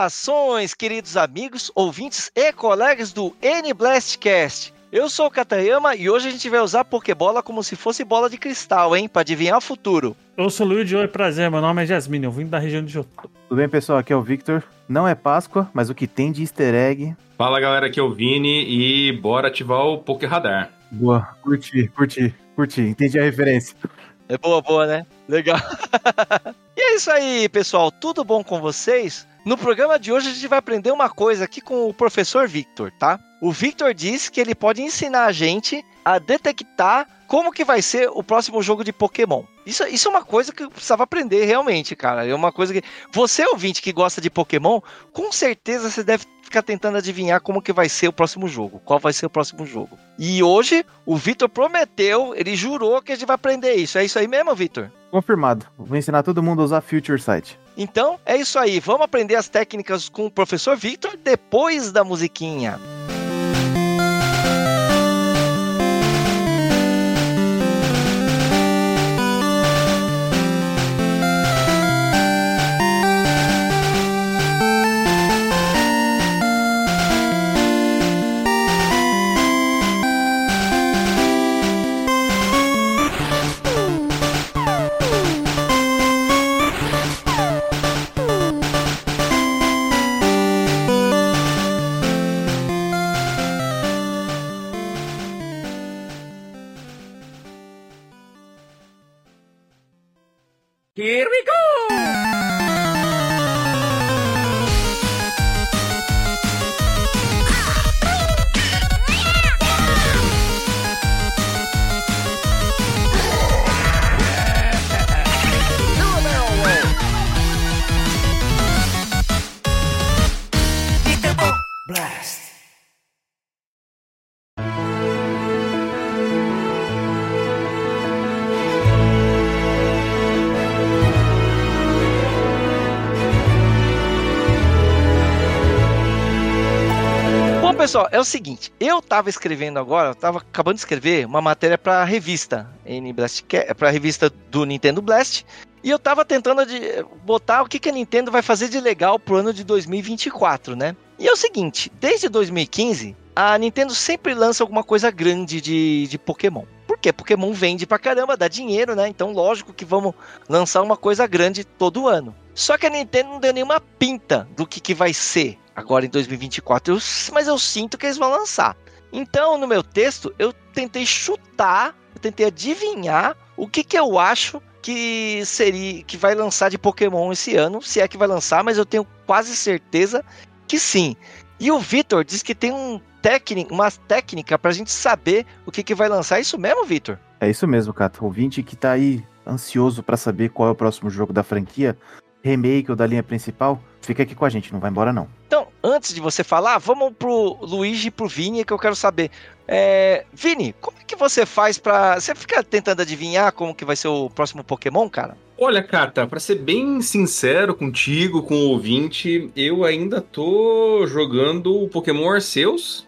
Saudações, queridos amigos, ouvintes e colegas do N-Blastcast. Eu sou o Katayama e hoje a gente vai usar Pokébola como se fosse bola de cristal, hein? Pra adivinhar o futuro. Eu sou o Luigi, oi, prazer, meu nome é Jasmine, eu vim da região de Jotô. Tudo bem, pessoal? Aqui é o Victor. Não é Páscoa, mas o que tem de easter egg... Fala, galera, aqui é o Vini e bora ativar o Poké Radar. Boa, curti. Entendi a referência. É boa, né? Legal. E é isso aí, pessoal. Tudo bom com vocês? No programa de hoje a gente vai aprender uma coisa aqui com o professor Victor, tá? O Victor disse que ele pode ensinar a gente a detectar como que vai ser o próximo jogo de Pokémon. Isso é uma coisa que eu precisava aprender realmente, cara. É uma coisa que... Você, ouvinte que gosta de Pokémon, com certeza você deve ficar tentando adivinhar como que vai ser o próximo jogo. Qual vai ser o próximo jogo. E hoje, o Victor prometeu, ele jurou que a gente vai aprender isso. É isso aí mesmo, Victor? Confirmado. Vou ensinar todo mundo a usar Future Sight. Então, é isso aí. Vamos aprender as técnicas com o professor Victor depois da musiquinha. Here we go! Blast! Bom, pessoal, é o seguinte, eu tava escrevendo agora, eu tava acabando de escrever uma matéria pra revista pra revista do Nintendo Blast, e eu tava tentando botar o que a Nintendo vai fazer de legal pro ano de 2024, né? E é o seguinte, desde 2015, a Nintendo sempre lança alguma coisa grande de Pokémon. Por quê? Pokémon vende pra caramba, dá dinheiro, né? Então, lógico que vamos lançar uma coisa grande todo ano. Só que a Nintendo não deu nenhuma pinta do que vai ser agora em 2024, mas eu sinto que eles vão lançar. Então, no meu texto, eu tentei chutar, eu tentei adivinhar o que eu acho que vai lançar de Pokémon esse ano, se é que vai lançar, mas eu tenho quase certeza que sim. E o Victor diz que tem uma técnica pra gente saber o que vai lançar. É isso mesmo, Victor? É isso mesmo, Cato. Ouvinte que tá aí ansioso pra saber qual é o próximo jogo da franquia, remake ou da linha principal, fica aqui com a gente, não vai embora não. Então, antes de você falar, vamos pro Luigi e pro Vini, que eu quero saber. Vini, como é que você faz pra... Você fica tentando adivinhar como que vai ser o próximo Pokémon, cara? Olha, Kata, pra ser bem sincero contigo, com o ouvinte, eu ainda tô jogando o Pokémon Arceus.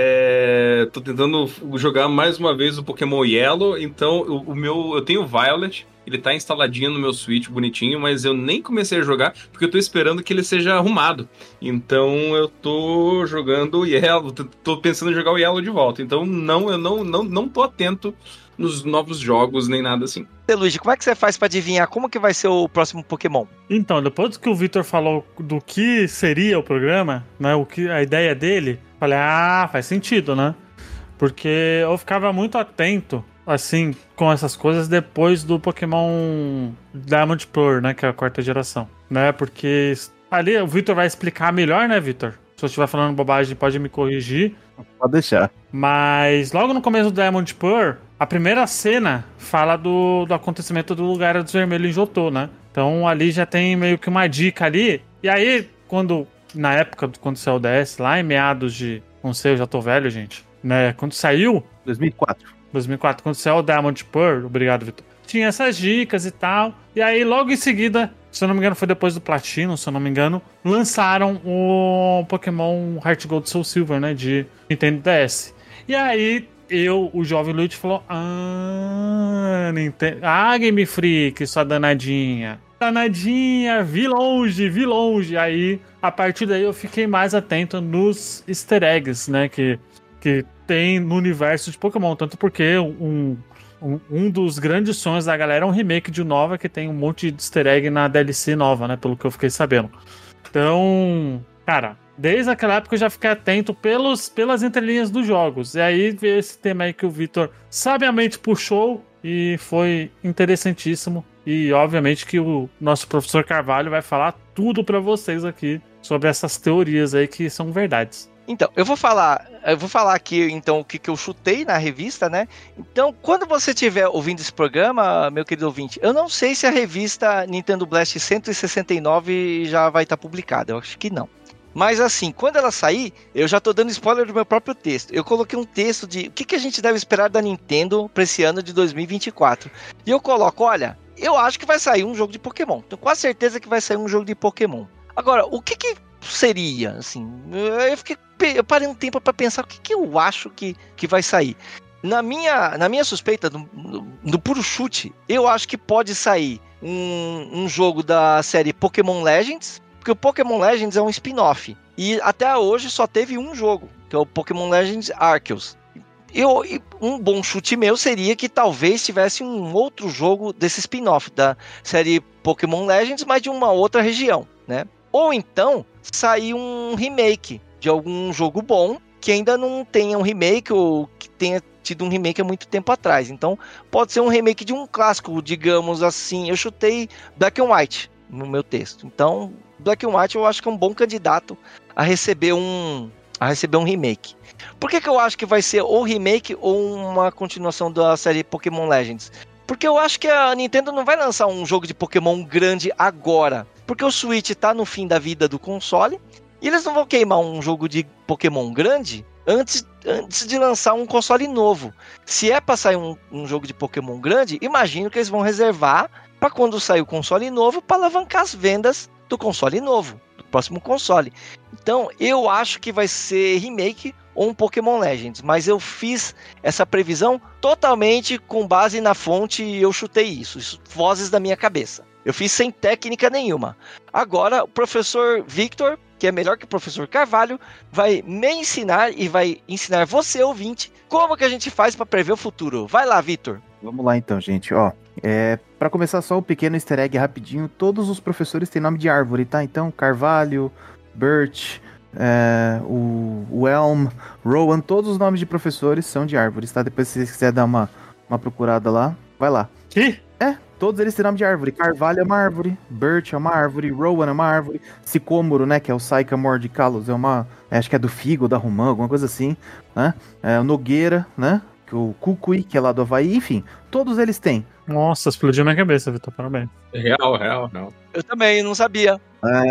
Tô tentando jogar mais uma vez o Pokémon Yellow, então eu tenho o Violet, ele tá instaladinho no meu Switch, bonitinho, mas eu nem comecei a jogar, porque eu tô esperando que ele seja arrumado. Então eu tô jogando o Yellow, tô pensando em jogar o Yellow de volta, então eu não tô atento nos novos jogos, nem nada assim. Luigi, como é que você faz pra adivinhar como que vai ser o próximo Pokémon? Então, depois que o Victor falou do que seria o programa, né, a ideia dele, falei, faz sentido, né? Porque eu ficava muito atento, assim, com essas coisas depois do Pokémon Diamond Pearl, né, que é a quarta geração, né? Porque ali o Victor vai explicar melhor, né, Victor? Se eu estiver falando bobagem, pode me corrigir. Pode deixar. Mas logo no começo do Diamond Pearl, a primeira cena fala do acontecimento do Lugar dos Vermelhos em Jotô, né? Então ali já tem meio que uma dica ali. E aí, na época quando saiu o DS, lá em meados de... Não sei, eu já tô velho, gente. Né? Quando saiu... 2004, quando saiu o Diamond Pearl, obrigado, Vitor. Tinha essas dicas e tal. E aí, logo em seguida, se eu não me engano, foi depois do Platino, se eu não me engano, lançaram o Pokémon Heart Gold Soul Silver, né? De Nintendo DS. E aí, o jovem Luigi falou: Nintendo... Game Freak, sua danadinha. danadinha, vi longe. Aí, a partir daí, eu fiquei mais atento nos easter eggs, né? Que tem no universo de Pokémon. Tanto porque um dos grandes sonhos da galera é um remake de Nova, que tem um monte de easter egg na DLC nova, né? Pelo que eu fiquei sabendo. Então, cara, desde aquela época eu já fiquei atento pelas entrelinhas dos jogos. E aí veio esse tema aí que o Vitor sabiamente puxou e foi interessantíssimo. E obviamente que o nosso professor Carvalho vai falar tudo pra vocês aqui sobre essas teorias aí que são verdades. Então, eu vou falar aqui então o que eu chutei na revista, né? Então, quando você estiver ouvindo esse programa, meu querido ouvinte, eu não sei se a revista Nintendo Blast 169 já vai estar publicada, eu acho que não. Mas assim, quando ela sair, eu já tô dando spoiler do meu próprio texto. Eu coloquei um texto de o que a gente deve esperar da Nintendo para esse ano de 2024. E eu coloco, olha, eu acho que vai sair um jogo de Pokémon. Tenho quase certeza que vai sair um jogo de Pokémon. Agora, o que seria, assim? Eu parei um tempo para pensar o que eu acho que vai sair. Na minha suspeita, no puro chute, eu acho que pode sair um jogo da série Pokémon Legends, porque o Pokémon Legends é um spin-off. E até hoje só teve um jogo, que é o Pokémon Legends Arceus. Um bom chute meu seria que talvez tivesse um outro jogo desse spin-off da série Pokémon Legends, mas de uma outra região, né? Ou então, sair um remake de algum jogo bom, que ainda não tenha um remake, ou que tenha tido um remake há muito tempo atrás. Então, pode ser um remake de um clássico, digamos assim. Eu chutei Black and White no meu texto. Então, Black and White eu acho que é um bom candidato a receber um remake. Por que eu acho que vai ser ou remake ou uma continuação da série Pokémon Legends? Porque eu acho que a Nintendo não vai lançar um jogo de Pokémon grande agora. Porque o Switch tá no fim da vida do console. E eles não vão queimar um jogo de Pokémon grande antes de lançar um console novo. Se é pra sair um jogo de Pokémon grande, imagino que eles vão reservar para quando sair o console novo, para alavancar as vendas do console novo, do próximo console. Então, eu acho que vai ser remake ou um Pokémon Legends, mas eu fiz essa previsão totalmente com base na fonte e eu chutei isso, vozes da minha cabeça. Eu fiz sem técnica nenhuma. Agora, o professor Victor, que é melhor que o professor Carvalho, vai me ensinar e vai ensinar você, ouvinte, como que a gente faz para prever o futuro. Vai lá, Victor. Vamos lá então, gente, ó. Para começar só um pequeno easter egg rapidinho, todos os professores têm nome de árvore, tá? Então, Carvalho, Birch, o Elm, Rowan, todos os nomes de professores são de árvores, tá? Depois se você quiser dar uma procurada lá, vai lá. Que? Todos eles têm nome de árvore. Carvalho é uma árvore, Birch é uma árvore, Rowan é uma árvore, Sicômoro, né, que é o Sycamore de Kalos, acho que é do figo, da romã, alguma coisa assim, né? O Nogueira, né, que o Kukui, que é lá do Havaí, enfim, todos eles têm. Nossa, explodiu minha cabeça, Vitor, parabéns. Real. Eu também, não sabia.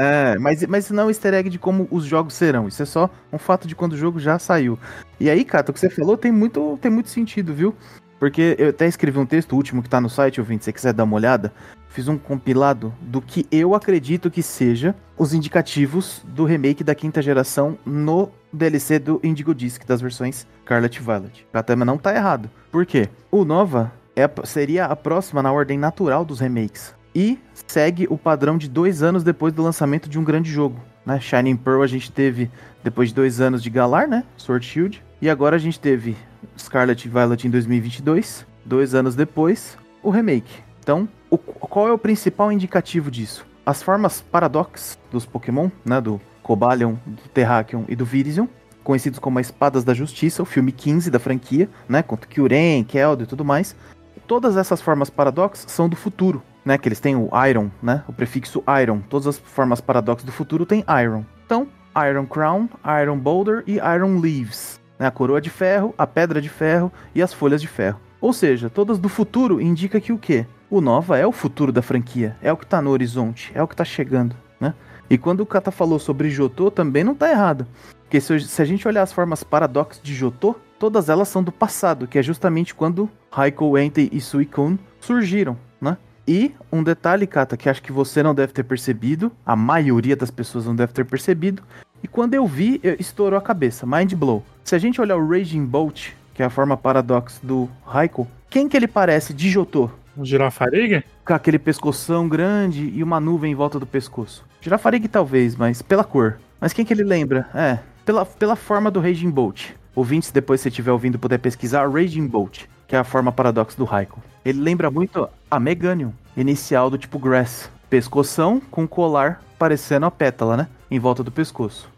Mas isso não é um easter egg de como os jogos serão, isso é só um fato de quando o jogo já saiu. E aí, Cato, o que você falou tem muito sentido, viu? Porque eu até escrevi um texto, o último que tá no site, ouvinte, se você quiser dar uma olhada, fiz um compilado do que eu acredito que seja os indicativos do remake da 5ª geração no DLC do Indigo Disc, das versões Scarlet e Violet. O Katama não tá errado. Por quê? O Nova seria a próxima na ordem natural dos remakes. E segue o padrão de 2 anos depois do lançamento de um grande jogo, né? Shining Pearl a gente teve depois de 2 anos de Galar, né? Sword Shield. E agora a gente teve Scarlet e Violet em 2022, 2 anos depois, o remake. Então, qual é o principal indicativo disso? As formas Paradox dos Pokémon, né? Do Cobalion, do Terrakion e do Virizion, conhecidos como as Espadas da Justiça, o filme 15 da franquia, né? Contra Kyurem, Keldeo e tudo mais. Todas essas formas Paradox são do futuro, né? Que eles têm o Iron, né? O prefixo Iron. Todas as formas Paradox do futuro têm Iron. Então, Iron Crown, Iron Boulder e Iron Leaves. A coroa de ferro, a pedra de ferro e as folhas de ferro. Ou seja, todas do futuro indica que o quê? O Nova é o futuro da franquia, é o que tá no horizonte, é o que tá chegando, né? E quando o Kata falou sobre Jotô, também não tá errado. Porque se a gente olhar as formas Paradox de Jotô, todas elas são do passado, que é justamente quando Raikou, Entei e Suicune surgiram, né? E um detalhe, Kata, que acho que você não deve ter percebido, a maioria das pessoas não deve ter percebido, e quando eu vi, estourou a cabeça, mind blow. Se a gente olhar o Raging Bolt, que é a forma Paradox do Raikou, quem que ele parece de Jotô? O Girafariga? com aquele pescoção grande e uma nuvem em volta do pescoço. Girafarig talvez, mas pela cor. Mas quem que ele lembra? Pela forma do Raging Bolt. Ouvintes, depois se você estiver ouvindo puder pesquisar, Raging Bolt, que é a forma paradoxa do Raikou. Ele lembra muito a Meganium, inicial do tipo Grass. Pescoção com colar parecendo a pétala, né? Em volta do pescoço.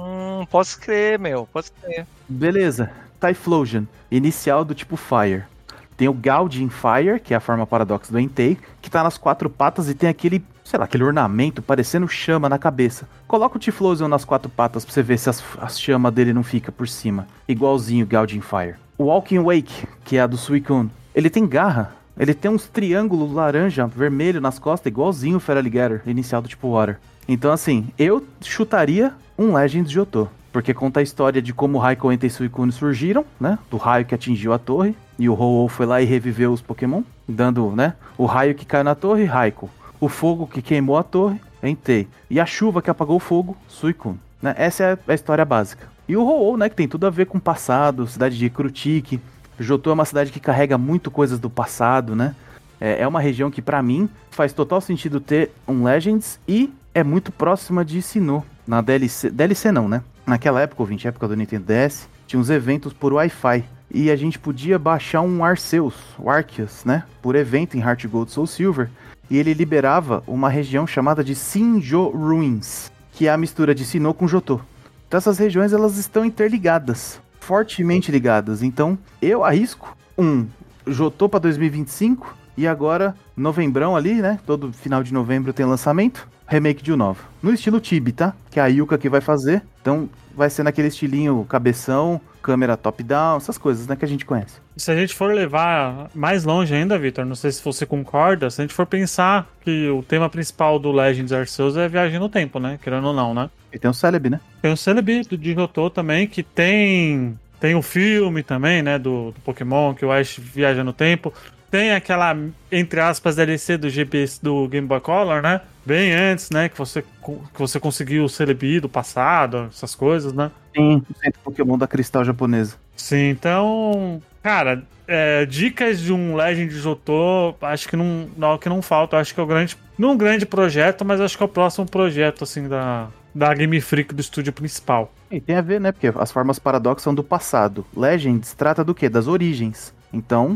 Posso crer, meu. Posso crer. Beleza. Typhlosion, inicial do tipo Fire. Tem o Gouging Fire, que é a forma paradoxa do Entei, que tá nas 4 patas e tem aquele, sei lá, aquele ornamento parecendo chama na cabeça. Coloca o Typhlosion nas 4 patas pra você ver se as chamas dele não fica por cima. Igualzinho o Gouging Fire. O Walking Wake, que é a do Suicune. Ele tem garra. Ele tem uns triângulos laranja, vermelho nas costas, igualzinho o Feraligatr, inicial do tipo Water. Então assim, eu chutaria um Legends de Johto. Porque conta a história de como o Raikou e Suicune surgiram, né? Do raio que atingiu a torre. E o Ho-Oh foi lá e reviveu os Pokémon. Dando, né? O raio que caiu na torre, Raikou. O fogo que queimou a torre, Entei. E a chuva que apagou o fogo, Suicune. Né? Essa é a história básica. E o Ho-Oh, né? Que tem tudo a ver com o passado. Cidade de Krutik. Johto é uma cidade que carrega muito coisas do passado, né? É uma região que, pra mim, faz total sentido ter um Legends. E é muito próxima de Sinnoh. Na DLC... DLC não, né? Naquela época, ouvinte, época do Nintendo DS, tinha uns eventos por Wi-Fi. E a gente podia baixar um Arceus, o Arceus, né? Por evento em Heart Gold Soul Silver. E ele liberava uma região chamada de Sinjoh Ruins, que é a mistura de Sinnoh com Johto. Então essas regiões, elas estão interligadas, fortemente ligadas. Então eu arrisco um Johto para 2025 e agora, novembrão ali, né? Todo final de novembro tem lançamento. Remake de Unova. No estilo Chibi, tá? Que é a Yuka que vai fazer. Então vai ser naquele estilinho cabeção, câmera top-down, essas coisas, né, que a gente conhece. Se a gente for levar mais longe ainda, Victor, não sei se você concorda, se a gente for pensar que o tema principal do Legends Arceus é viagem no tempo, né? Querendo ou não, né? E tem o Celebi, né? Tem o Celebi de Johto também, que tem o filme também, né, do Pokémon, que o Ash viaja no tempo. Tem aquela, entre aspas, DLC do GPS do Game Boy Color, né? Bem antes, né? Que você conseguiu o Celebi do passado, essas coisas, né? Sim, o centro Pokémon da Cristal japonesa. Sim, então... Cara, dicas de um Legend de Johto, acho que não falta. Acho que é não um grande projeto, mas acho que é o próximo projeto, assim, da Game Freak do estúdio principal. E tem a ver, né? Porque as formas paradoxas são do passado. Legends trata do quê? Das origens. Então,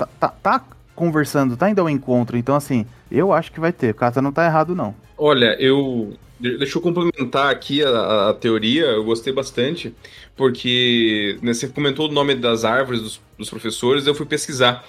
tá conversando, tá indo ao encontro. Então, assim, eu acho que vai ter. O Kata não tá errado, não. Olha, deixa eu complementar aqui a teoria, eu gostei bastante, porque né, você comentou o nome das árvores dos professores, eu fui pesquisar.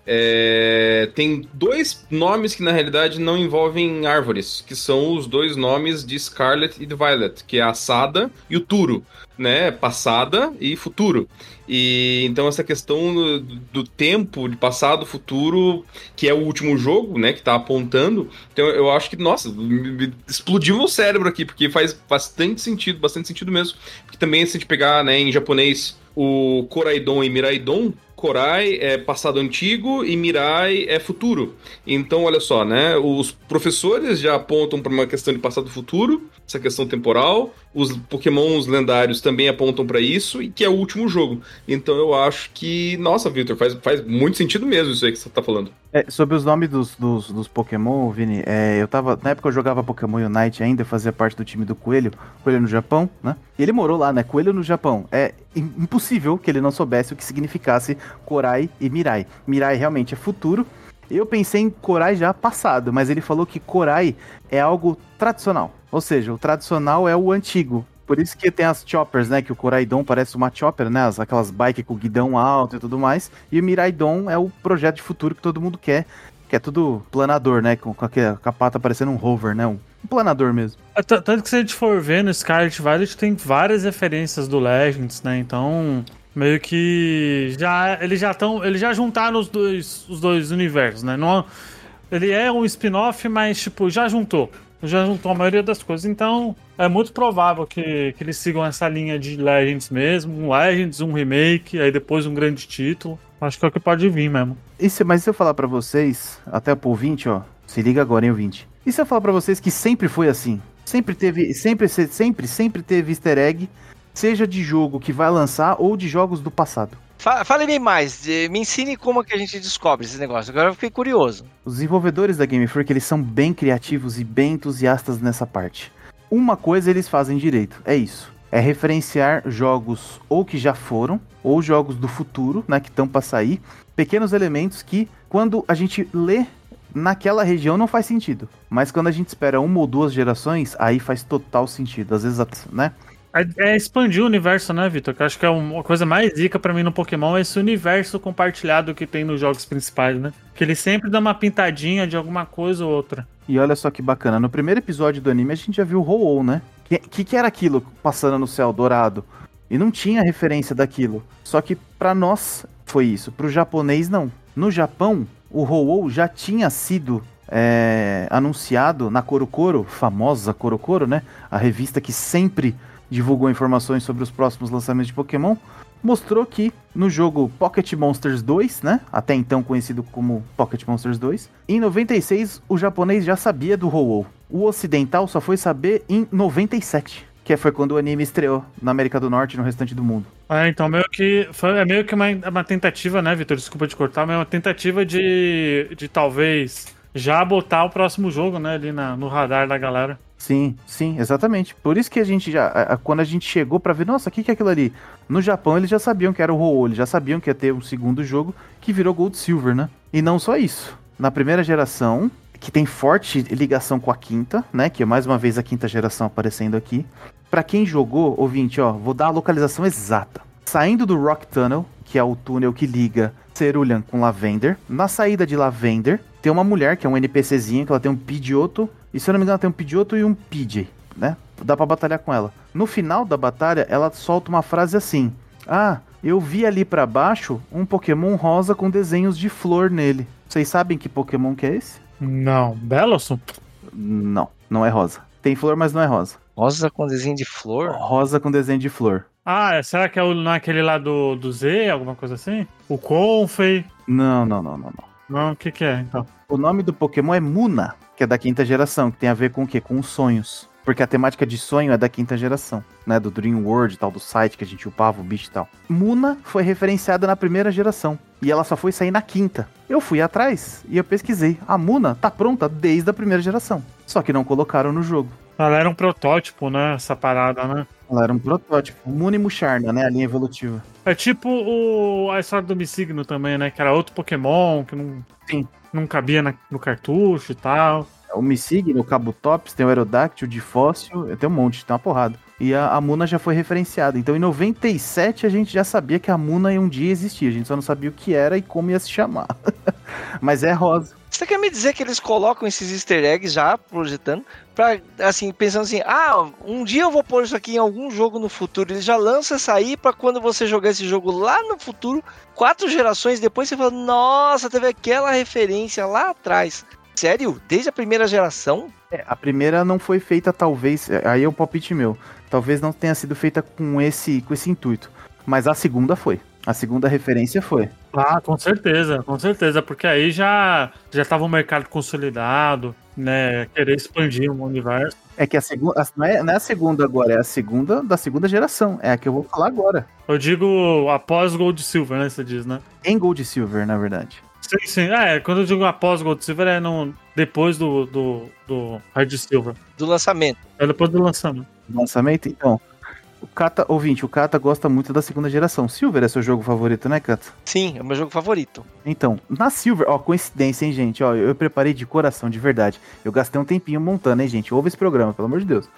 Tem 2 nomes que na realidade não envolvem árvores, que são os 2 nomes de Scarlet e de Violet, que é a Sada e o Turo, né? Passada e futuro. E então essa questão do tempo, de passado, futuro, que é o último jogo, né, que tá apontando. Então eu acho que, nossa, explodiu meu cérebro aqui, porque faz bastante sentido mesmo. Porque também se a gente pegar, né, em japonês, o Koraidon e Miraidon, Korai é passado antigo e Mirai é futuro. Então, olha só, né? Os professores já apontam para uma questão de passado e futuro, essa questão temporal. Os Pokémons lendários também apontam para isso, e que é o último jogo. Então, eu acho que, nossa, Victor, faz muito sentido mesmo isso aí que você tá falando. Sobre os nomes dos Pokémon, Vini, na época eu jogava Pokémon Unite ainda, eu fazia parte do time do Coelho no Japão, né? E ele morou lá, né? Coelho no Japão. É impossível que ele não soubesse o que significasse Korai e Mirai. Mirai realmente é futuro. Eu pensei em Korai já passado, mas ele falou que Korai é algo tradicional. Ou seja, o tradicional é o antigo. Por isso que tem as choppers, né? Que o Koraidon parece uma chopper, né? Aquelas bikes com guidão alto e tudo mais. E o Miraidon é o projeto de futuro que todo mundo quer. Que é tudo planador, né? Com a pata parecendo um rover, né? Um planador mesmo. Tanto que se a gente for ver no Scarlet Violet, tem várias referências do Legends, né? Então, meio que eles já juntaram os dois universos, né? Não, ele é um spin-off, mas tipo, já juntou a maioria das coisas. Então, é muito provável que eles sigam essa linha de Legends mesmo. Um Legends, um remake, aí depois um grande título. Acho que é o que pode vir mesmo. Mas se eu falar pra vocês, até pro ouvinte, ó, se liga agora, hein, ouvinte. E se eu falar pra vocês que sempre foi assim? Sempre teve easter egg, seja de jogo que vai lançar ou de jogos do passado. Fale-me mais, me ensine como que a gente descobre esse negócio. Agora eu fiquei curioso. Os desenvolvedores da Game Freak, eles são bem criativos e bem entusiastas nessa parte. Uma coisa eles fazem direito, é isso. É referenciar jogos ou que já foram, ou jogos do futuro, né, que estão para sair. Pequenos elementos que, quando a gente lê naquela região, não faz sentido. Mas quando a gente espera 1 ou 2 gerações, aí faz total sentido. Às vezes, né? É expandir o universo, né, Vitor? Que eu acho que é uma coisa mais rica pra mim no Pokémon, é esse universo compartilhado que tem nos jogos principais, né? Que ele sempre dá uma pintadinha de alguma coisa ou outra. E olha só que bacana, no primeiro episódio do anime a gente já viu o Ho-Oh, né? Que era aquilo passando no céu dourado? E não tinha referência daquilo. Só que pra nós foi isso, pro japonês não. No Japão, o Ho-Oh já tinha sido anunciado na Korokoro, famosa Korokoro, né? A revista que sempre divulgou informações sobre os próximos lançamentos de Pokémon, mostrou que no jogo Pocket Monsters 2, né, até então conhecido como Pocket Monsters 2, em 96 o japonês já sabia do Ho-Oh. O ocidental só foi saber em 97, que foi quando o anime estreou na América do Norte e no restante do mundo. Então meio que uma tentativa, né, Vitor? Desculpa te cortar, mas é uma tentativa de talvez já botar o próximo jogo, né, ali no radar da galera. Sim, exatamente. Por isso que a gente quando a gente chegou pra ver, nossa, o que é aquilo ali? No Japão eles já sabiam que era o Ho-Oh, eles já sabiam que ia ter um segundo jogo que virou Gold Silver, né? E não só isso. Na primeira geração, que tem forte ligação com a quinta, né? Que é mais uma vez a quinta geração aparecendo aqui. Pra quem jogou, ouvinte, ó, vou dar a localização exata. Saindo do Rock Tunnel, que é o túnel que liga Cerulean com Lavender, na saída de Lavender, tem uma mulher, que é um NPCzinho, que ela tem um Pidgeotto, e se eu não me engano, ela tem um Pidgeotto e um Pidgey, né? Dá pra batalhar com ela. No final da batalha, ela solta uma frase assim: ah, eu vi ali pra baixo um Pokémon rosa com desenhos de flor nele. Vocês sabem que Pokémon que é esse? Não. Bellossom? Não é rosa. Tem flor, mas não é rosa. Rosa com desenho de flor? Rosa com desenho de flor. Ah, será que não é aquele lá do Z, alguma coisa assim? O Confei? Não. Não, o que é, então? O nome do Pokémon é Muna, que é da quinta geração, que tem a ver com o quê? Com os sonhos. Porque a temática de sonho é da quinta geração, né? Do Dream World e tal, do site que a gente upava o bicho e tal. Muna foi referenciada na primeira geração. E ela só foi sair na quinta. Eu fui atrás e eu pesquisei. A Muna tá pronta desde a primeira geração. Só que não colocaram no jogo. Ela era um protótipo, né? Essa parada, né? Ela era um protótipo. Muna e Musharna, né? A linha evolutiva. É tipo a história do Missigno também, né? Que era outro Pokémon que não cabia no cartucho e tal. O Missigno, o Kabutops, tem o Aerodactyl, o Difóssil, tem um monte, tem uma porrada. E a Muna já foi referenciada. Então em 97 a gente já sabia que a Muna um dia existia. A gente só não sabia o que era e como ia se chamar. Mas é rosa. Você quer me dizer que eles colocam esses easter eggs já projetando? Pra, assim, pensando assim, um dia eu vou pôr isso aqui em algum jogo no futuro. Eles já lançam essa aí pra quando você jogar esse jogo lá no futuro, 4 gerações depois, você fala, nossa, teve aquela referência lá atrás. Sério? Desde a primeira geração? A primeira não foi feita, talvez, aí é o palpite meu, talvez não tenha sido feita com esse intuito, mas a segunda foi. A segunda referência foi. Ah, com certeza, porque aí já tava o mercado consolidado, né, querer expandir o universo. É que a segunda, não é a segunda agora, é a segunda da segunda geração, é a que eu vou falar agora. Eu digo após Gold Silver, né, você diz, né? Em Gold Silver, na verdade. Sim. Quando eu digo após Gold Silver, depois do Red Silver. Do lançamento. É depois do lançamento. Lançamento, então. O Kata gosta muito da segunda geração. Silver é seu jogo favorito, né, Kata? Sim, é o meu jogo favorito. Então, na Silver, coincidência, hein, gente? Eu preparei de coração, de verdade. Eu gastei um tempinho montando, hein, gente? Ouve esse programa, pelo amor de Deus.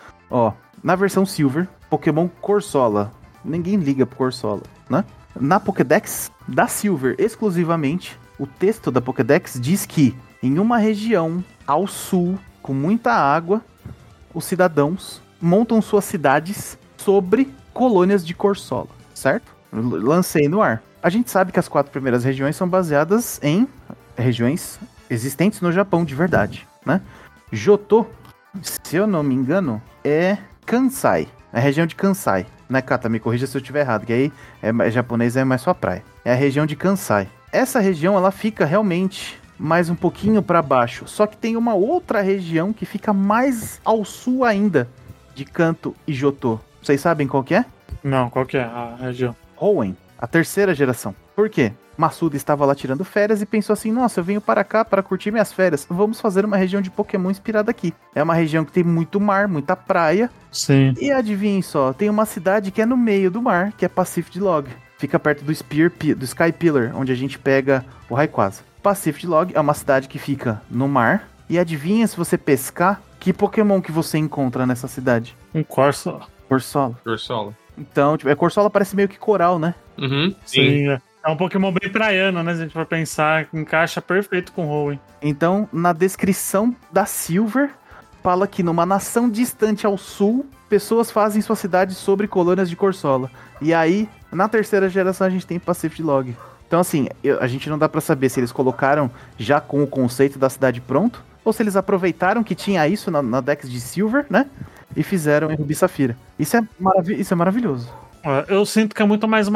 Na versão Silver, Pokémon Corsola. Ninguém liga pro Corsola, né? Na Pokédex da Silver, exclusivamente, o texto da Pokédex diz que em uma região ao sul, com muita água, os cidadãos montam suas cidades sobre colônias de Corsola, certo? Lancei no ar. A gente sabe que as 4 primeiras regiões são baseadas em regiões existentes no Japão de verdade, né? Johto, se eu não me engano, é Kansai. É a região de Kansai. Né, Kata? Me corrija se eu estiver errado, que aí japonês é mais sua praia. É a região de Kansai. Essa região, ela fica realmente mais um pouquinho para baixo. Só que tem uma outra região que fica mais ao sul ainda, de Kanto e Johto. Vocês sabem qual que é? Não, qual que é a região? Hoenn. a terceira geração. Por quê? Massuda estava lá tirando férias e pensou assim, nossa, eu venho para cá para curtir minhas férias, vamos fazer uma região de Pokémon inspirada aqui. É uma região que tem muito mar, muita praia. Sim. E adivinhem só, tem uma cidade que é no meio do mar, que é Pacific Log. Fica perto do Sky Pillar, onde a gente pega o Rayquaza. Pacific Log é uma cidade que fica no mar. E adivinha, se você pescar, que Pokémon que você encontra nessa cidade? Um Corsola. Corsola. Então, tipo, Corsola parece meio que coral, né? Uhum, Sim. É um Pokémon bem praiano, né? Se a gente for pensar, encaixa perfeito com o Hoenn. Então, na descrição da Silver, fala que numa nação distante ao sul, pessoas fazem sua cidade sobre colônias de Corsola. E aí, na terceira geração, a gente tem Pacific Log. Então, assim, a gente não dá pra saber se eles colocaram já com o conceito da cidade pronto, ou se eles aproveitaram que tinha isso na Dex de Silver, né? E fizeram em Rubi Safira. Isso é maravilhoso. Eu sinto que é muito mais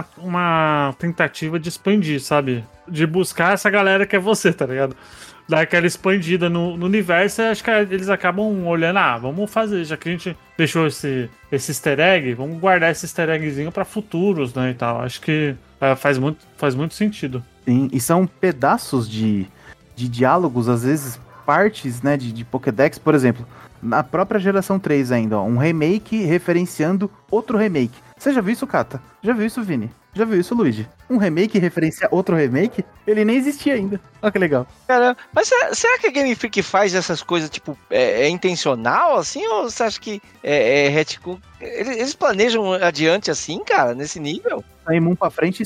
uma tentativa de expandir, sabe? De buscar essa galera que é você, tá ligado? Dar aquela expandida no universo, acho que eles acabam olhando, vamos fazer, já que a gente deixou esse easter egg, vamos guardar esse easter eggzinho pra futuros, né, e tal. Acho que faz muito sentido. Sim, e são pedaços de diálogos, às vezes partes, né, de Pokédex, por exemplo, na própria geração 3 ainda, ó, um remake referenciando outro remake. Você já viu isso, Kata? Já viu isso, Vini? Já viu isso, Luigi? Um remake referencia outro remake? Ele nem existia ainda. Olha que legal. Cara, mas será que a Game Freak faz essas coisas, tipo, é intencional, assim? Ou você acha que é retcon? Eles planejam adiante assim, cara, nesse nível? Saímon pra frente,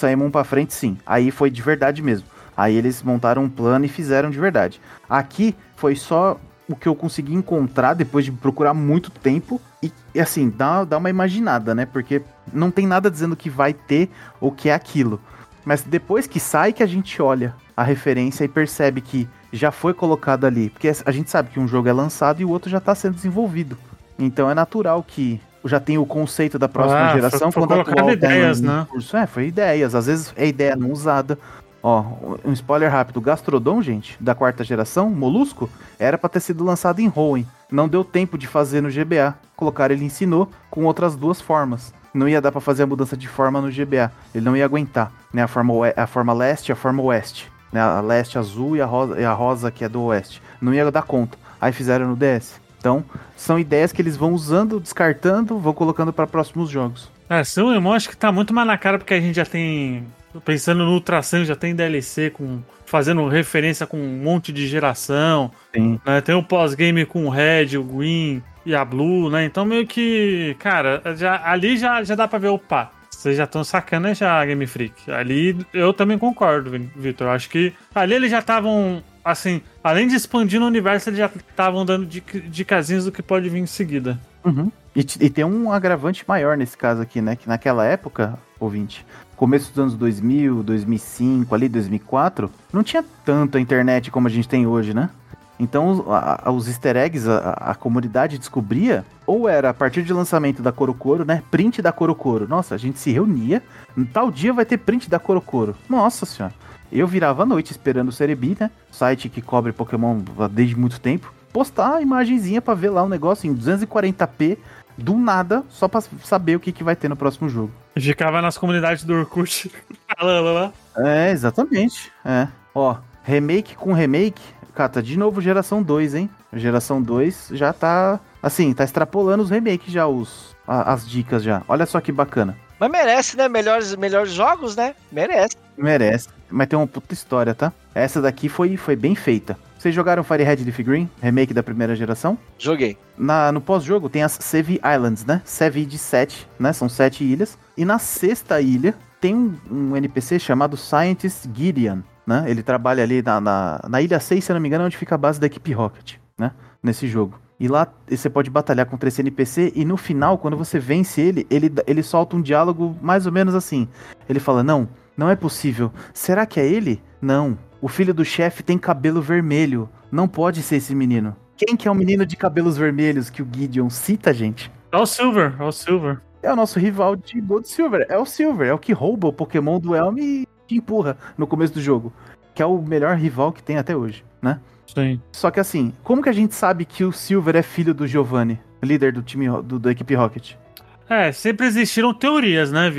sim. Aí foi de verdade mesmo. Aí eles montaram um plano e fizeram de verdade. Aqui foi só o que eu consegui encontrar depois de procurar muito tempo. E assim, dá uma imaginada, né? Porque não tem nada dizendo que vai ter ou que é aquilo. Mas depois que sai que a gente olha a referência e percebe que já foi colocado ali. Porque a gente sabe que um jogo é lançado e o outro já tá sendo desenvolvido. Então é natural que já tem o conceito da próxima geração. Foi quando colocado ideias, né? Curso. Foi ideias. Às vezes é ideia não usada. Ó, um spoiler rápido. O Gastrodon, gente, da quarta geração, Molusco, era pra ter sido lançado em Hoenn. Não deu tempo de fazer no GBA. Colocaram ele em Sinnoh com outras duas formas. Não ia dar pra fazer a mudança de forma no GBA. Ele não ia aguentar, né? A forma leste e a forma oeste. Né? A leste azul e a rosa que é do oeste. Não ia dar conta. Aí fizeram no DS. Então, são ideias que eles vão usando, descartando, vão colocando pra próximos jogos. Seu irmão acho que tá muito mais na cara porque a gente já tem... Pensando no Ultra Sun, já tem DLC fazendo referência com um monte de geração. Sim. Né? Tem o pós-game com o Red, o Green e a Blue, né? Então meio que, cara, ali já dá pra ver, opa, vocês já estão sacando já a Game Freak. Ali eu também concordo, Vitor. Acho que ali eles já estavam, assim, além de expandir no universo, eles já estavam dando dicasinhas do que pode vir em seguida. Uhum. E tem um agravante maior nesse caso aqui, né? Que naquela época, ouvinte, começo dos anos 2000, 2005, ali 2004, não tinha tanto a internet como a gente tem hoje, né? Então os easter eggs, a comunidade descobria, ou era a partir de lançamento da Corocoro, né? Print da Corocoro. Nossa, a gente se reunia, tal dia vai ter print da Corocoro. Nossa senhora. Eu virava à noite esperando o Cerebi, né? Site que cobre Pokémon desde muito tempo. Postar a imagenzinha pra ver lá um negócio em 240p, do nada, só pra saber o que vai ter no próximo jogo. Ficava nas comunidades do Orkut falando lá. É, exatamente. Ó, remake com remake, Cata, de novo geração 2, hein? Geração 2 já tá, assim, tá extrapolando os remakes já, as dicas já. Olha só que bacana. Mas merece, né? Melhores jogos, né? Merece. Mas tem uma puta história, tá? Essa daqui foi bem feita. Vocês jogaram Fire Red Leaf Green, remake da primeira geração? Joguei. No pós-jogo tem as Sevi Islands, né? Sevi de 7, né? São 7 ilhas. E na sexta ilha tem um NPC chamado Scientist Gideon, né? Ele trabalha ali na ilha 6, se eu não me engano, onde fica a base da equipe Rocket, né? Nesse jogo. E lá você pode batalhar contra esse NPC e no final, quando você vence ele solta um diálogo mais ou menos assim. Ele fala, não é possível. Será que é ele? Não. O filho do chefe tem cabelo vermelho. Não pode ser esse menino. Quem que é o menino de cabelos vermelhos que o Gideon cita, gente? É o Silver. É o nosso rival de Gold Silver. É o Silver. É o que rouba o Pokémon do Elm e te empurra no começo do jogo. Que é o melhor rival que tem até hoje, né? Sim. Só que assim, como que a gente sabe que o Silver é filho do Giovanni, líder do time da equipe Rocket? Sempre existiram teorias, né, Vitor?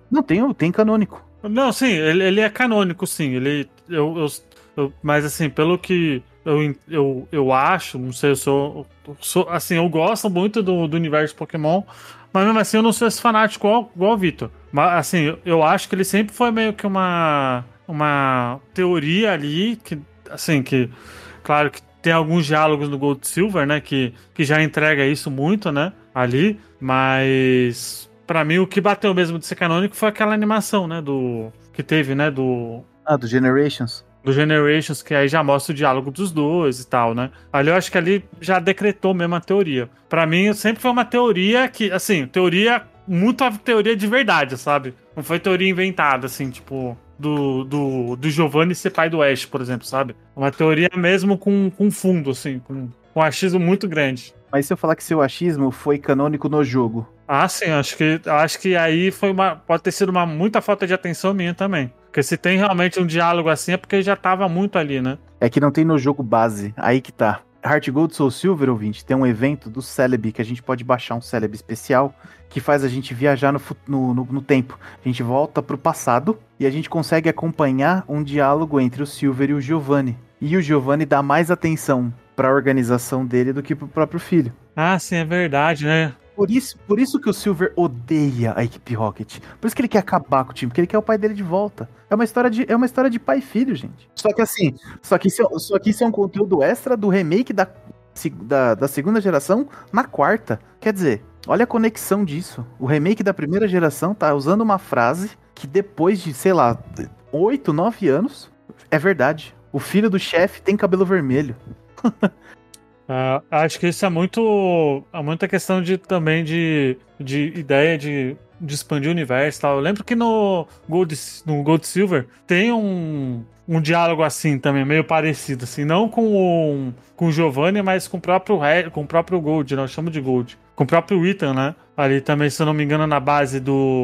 Não, tem canônico. Não, sim, ele é canônico, sim. Mas assim, pelo que eu acho, não sei, assim, eu gosto muito do universo Pokémon, mas mesmo assim eu não sou esse fanático igual o Vitor. Mas assim, eu acho que ele sempre foi meio que uma teoria ali, que, assim, que, claro que tem alguns diálogos no Gold Silver, né, que já entrega isso muito, né, ali, mas pra mim o que bateu mesmo de ser canônico foi aquela animação, né, que teve, né, do Generations. Do Generations, que aí já mostra o diálogo dos dois e tal, né? Ali eu acho que ali já decretou mesmo a teoria. Pra mim, sempre foi uma teoria que, assim, muito a teoria de verdade, sabe? Não foi teoria inventada, assim, tipo, do Giovanni ser pai do Ash, por exemplo, sabe? Uma teoria mesmo com fundo, assim, com um achismo muito grande. Mas se eu falar que seu achismo foi canônico no jogo? Ah, sim, acho que aí pode ter sido muita falta de atenção minha também. Porque se tem realmente um diálogo assim é porque já tava muito ali, né? É que não tem no jogo base, aí que tá. Heart Gold Soul Silver, ouvinte, tem um evento do Celebi, que a gente pode baixar um Celebi especial, que faz a gente viajar no tempo. A gente volta pro passado e a gente consegue acompanhar um diálogo entre o Silver e o Giovanni. E o Giovanni dá mais atenção pra organização dele do que pro próprio filho. Ah, sim, é verdade, né? Por isso que o Silver odeia a equipe Rocket. Por isso que ele quer acabar com o time, porque ele quer o pai dele de volta. É uma história de pai e filho, gente. Só que isso é um conteúdo extra do remake da segunda geração na quarta. Quer dizer, olha a conexão disso. O remake da primeira geração tá usando uma frase que depois de, sei lá, 8, 9 anos, é verdade. O filho do chefe tem cabelo vermelho. Acho que isso é muita questão também de ideia de expandir o universo e tal. Eu lembro que no Gold Silver tem um diálogo assim também, meio parecido, assim, não com o Giovanni, mas com o próprio Gold, né? Eu chamo de Gold. Com o próprio Ethan, né? Ali também, se eu não me engano, na base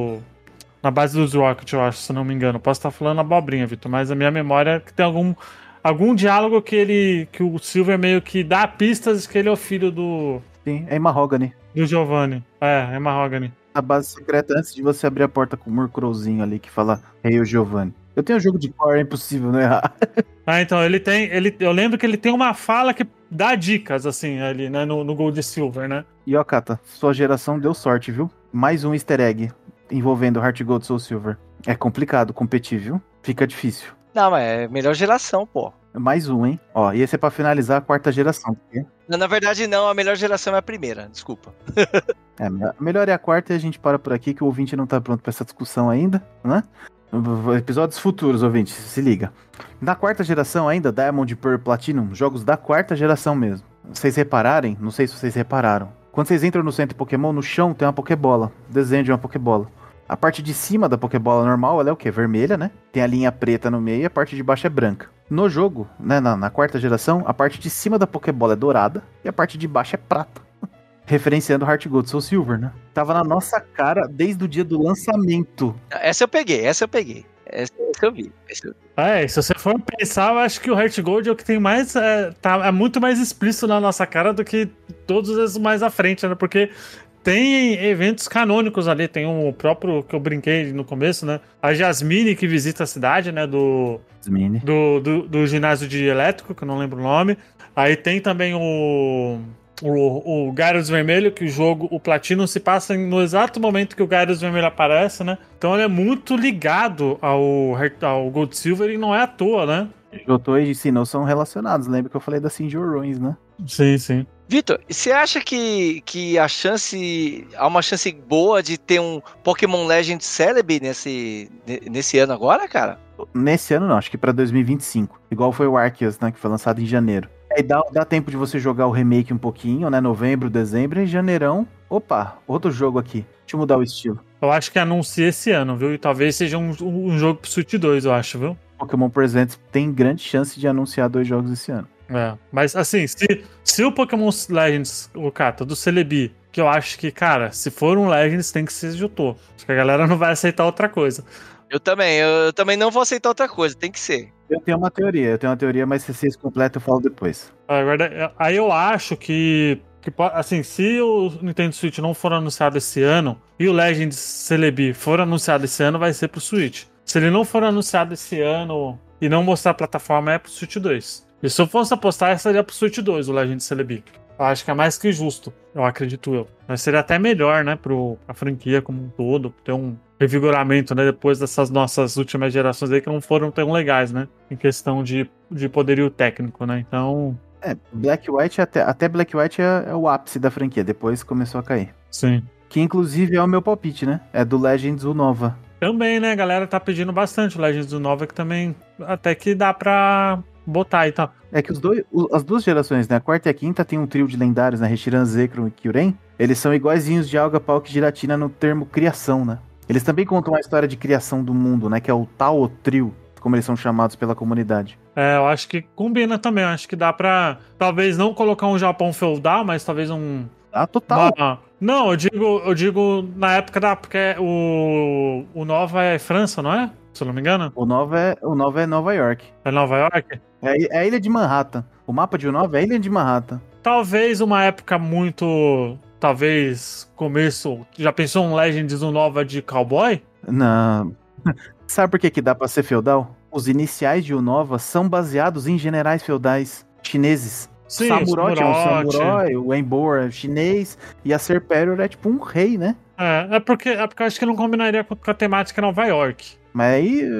dos Rocket, eu acho, se eu não me engano. Posso estar falando abobrinha, Vitor, mas a minha memória é que tem algum diálogo que o Silver meio que dá pistas que ele é o filho do... Sim, é Mahogany. Do Giovanni. É Mahogany. A base secreta antes de você abrir a porta com o Murkrowzinho ali que fala Hey, o Giovanni. Eu tenho um jogo de cor, é impossível não errar. Então, eu lembro que ele tem uma fala que dá dicas, assim, ali, né, no Gold e Silver, né? E ó, Kata, sua geração deu sorte, viu? Mais um easter egg envolvendo Heart Gold Soul Silver. É complicado competir, viu? Fica difícil. Não, mas é melhor geração, pô. Mais um, hein? Ó, e esse é pra finalizar a quarta geração. Porque... Não, na verdade, não. A melhor geração é a primeira. Desculpa. A melhor é a quarta e a gente para por aqui, que o ouvinte não tá pronto pra essa discussão ainda, né? Episódios futuros, ouvinte, se liga. Na quarta geração ainda, Diamond, Pearl, Platinum, jogos da quarta geração mesmo. Vocês repararem? Não sei se vocês repararam. Quando vocês entram no centro Pokémon, no chão tem uma Pokébola. Desenho de uma Pokébola. A parte de cima da Pokébola normal, ela é o quê? Vermelha, né? Tem a linha preta no meio e a parte de baixo é branca. No jogo, né, na quarta geração, a parte de cima da Pokébola é dourada e a parte de baixo é prata. Referenciando Heart Gold Soul Silver, né? Tava na nossa cara desde o dia do lançamento. Essa eu peguei. Essa eu vi. Se você for pensar, eu acho que o Heart Gold é o que tem mais... é muito mais explícito na nossa cara do que todos os mais à frente, né? Porque... tem eventos canônicos ali, tem o próprio que eu brinquei no começo, né? A Jasmine que visita a cidade, né? Do ginásio de elétrico, que eu não lembro o nome. Aí tem também o Gyarados Vermelho, que o Platinum se passa no exato momento que o Gyarados Vermelho aparece, né? Então ele é muito ligado ao Gold Silver e não é à toa, né? Jotô e Sinnoh são relacionados, lembra que eu falei da Cindy Ruins, né? Sim, sim. Vitor, você acha que há uma chance boa de ter um Pokémon Legend Celebi nesse ano agora, cara? Nesse ano não, acho que pra 2025. Igual foi o Arceus, né, que foi lançado em janeiro. Aí dá tempo de você jogar o remake um pouquinho, né, novembro, dezembro, e janeirão, opa, outro jogo aqui. Deixa eu mudar o estilo. Eu acho que anuncia esse ano, viu? E talvez seja um jogo pro Switch 2, eu acho, viu? Pokémon Presents tem grande chance de anunciar 2 jogos esse ano. Mas assim, se o Pokémon Legends, o Kata, do Celebi, que eu acho que, cara, se for um Legends tem que ser Jotô. Acho que a galera não vai aceitar outra coisa. Eu também não vou aceitar outra coisa, tem que ser. Eu tenho uma teoria, mas se vocês completam eu falo depois. Agora, aí eu acho que assim, se o Nintendo Switch não for anunciado esse ano e o Legends Celebi for anunciado esse ano, vai ser pro Switch. Se ele não for anunciado esse ano e não mostrar a plataforma, é pro Switch 2. E se eu fosse apostar, seria pro Switch 2, o Legends Celebi. Eu acho que é mais que justo, eu acredito eu. Mas seria até melhor, né, pra franquia como um todo, ter um revigoramento, né, depois dessas nossas últimas gerações aí que não foram tão legais, né, em questão de poderio técnico, né, então... Black White, até Black White é o ápice da franquia, depois começou a cair. Sim. Que inclusive é o meu palpite, né, é do Legends Unova. Também, né, a galera tá pedindo bastante o Legends Unova, que também até que dá pra botar e tal. É que as duas gerações, né? A quarta e a quinta tem um trio de lendários, né? Reshiram, Zekrom e Kyurem. Eles são iguaizinhos de Alga, Palk e Giratina no termo criação, né? Eles também contam a história de criação do mundo, né? Que é o Tao Trio, como eles são chamados pela comunidade. Eu acho que combina também. Eu acho que dá pra, talvez não colocar um Japão feudal, mas talvez um... Total. Não, eu digo na época da... Porque o Nova é França, não é? Se eu não me engano. O Nova é Nova York. É Nova York? É a ilha de Manhattan. O mapa de Unova é a ilha de Manhattan. Talvez uma época muito... Talvez começo... Já pensou um Legends Unova de cowboy? Não. Sabe por que dá pra ser feudal? Os iniciais de Unova são baseados em generais feudais chineses. Sim, Samurott é um samurai, o Emboar é chinês, e a Serperior é tipo um rei, né? É porque eu acho que não combinaria com a temática Nova York. Mas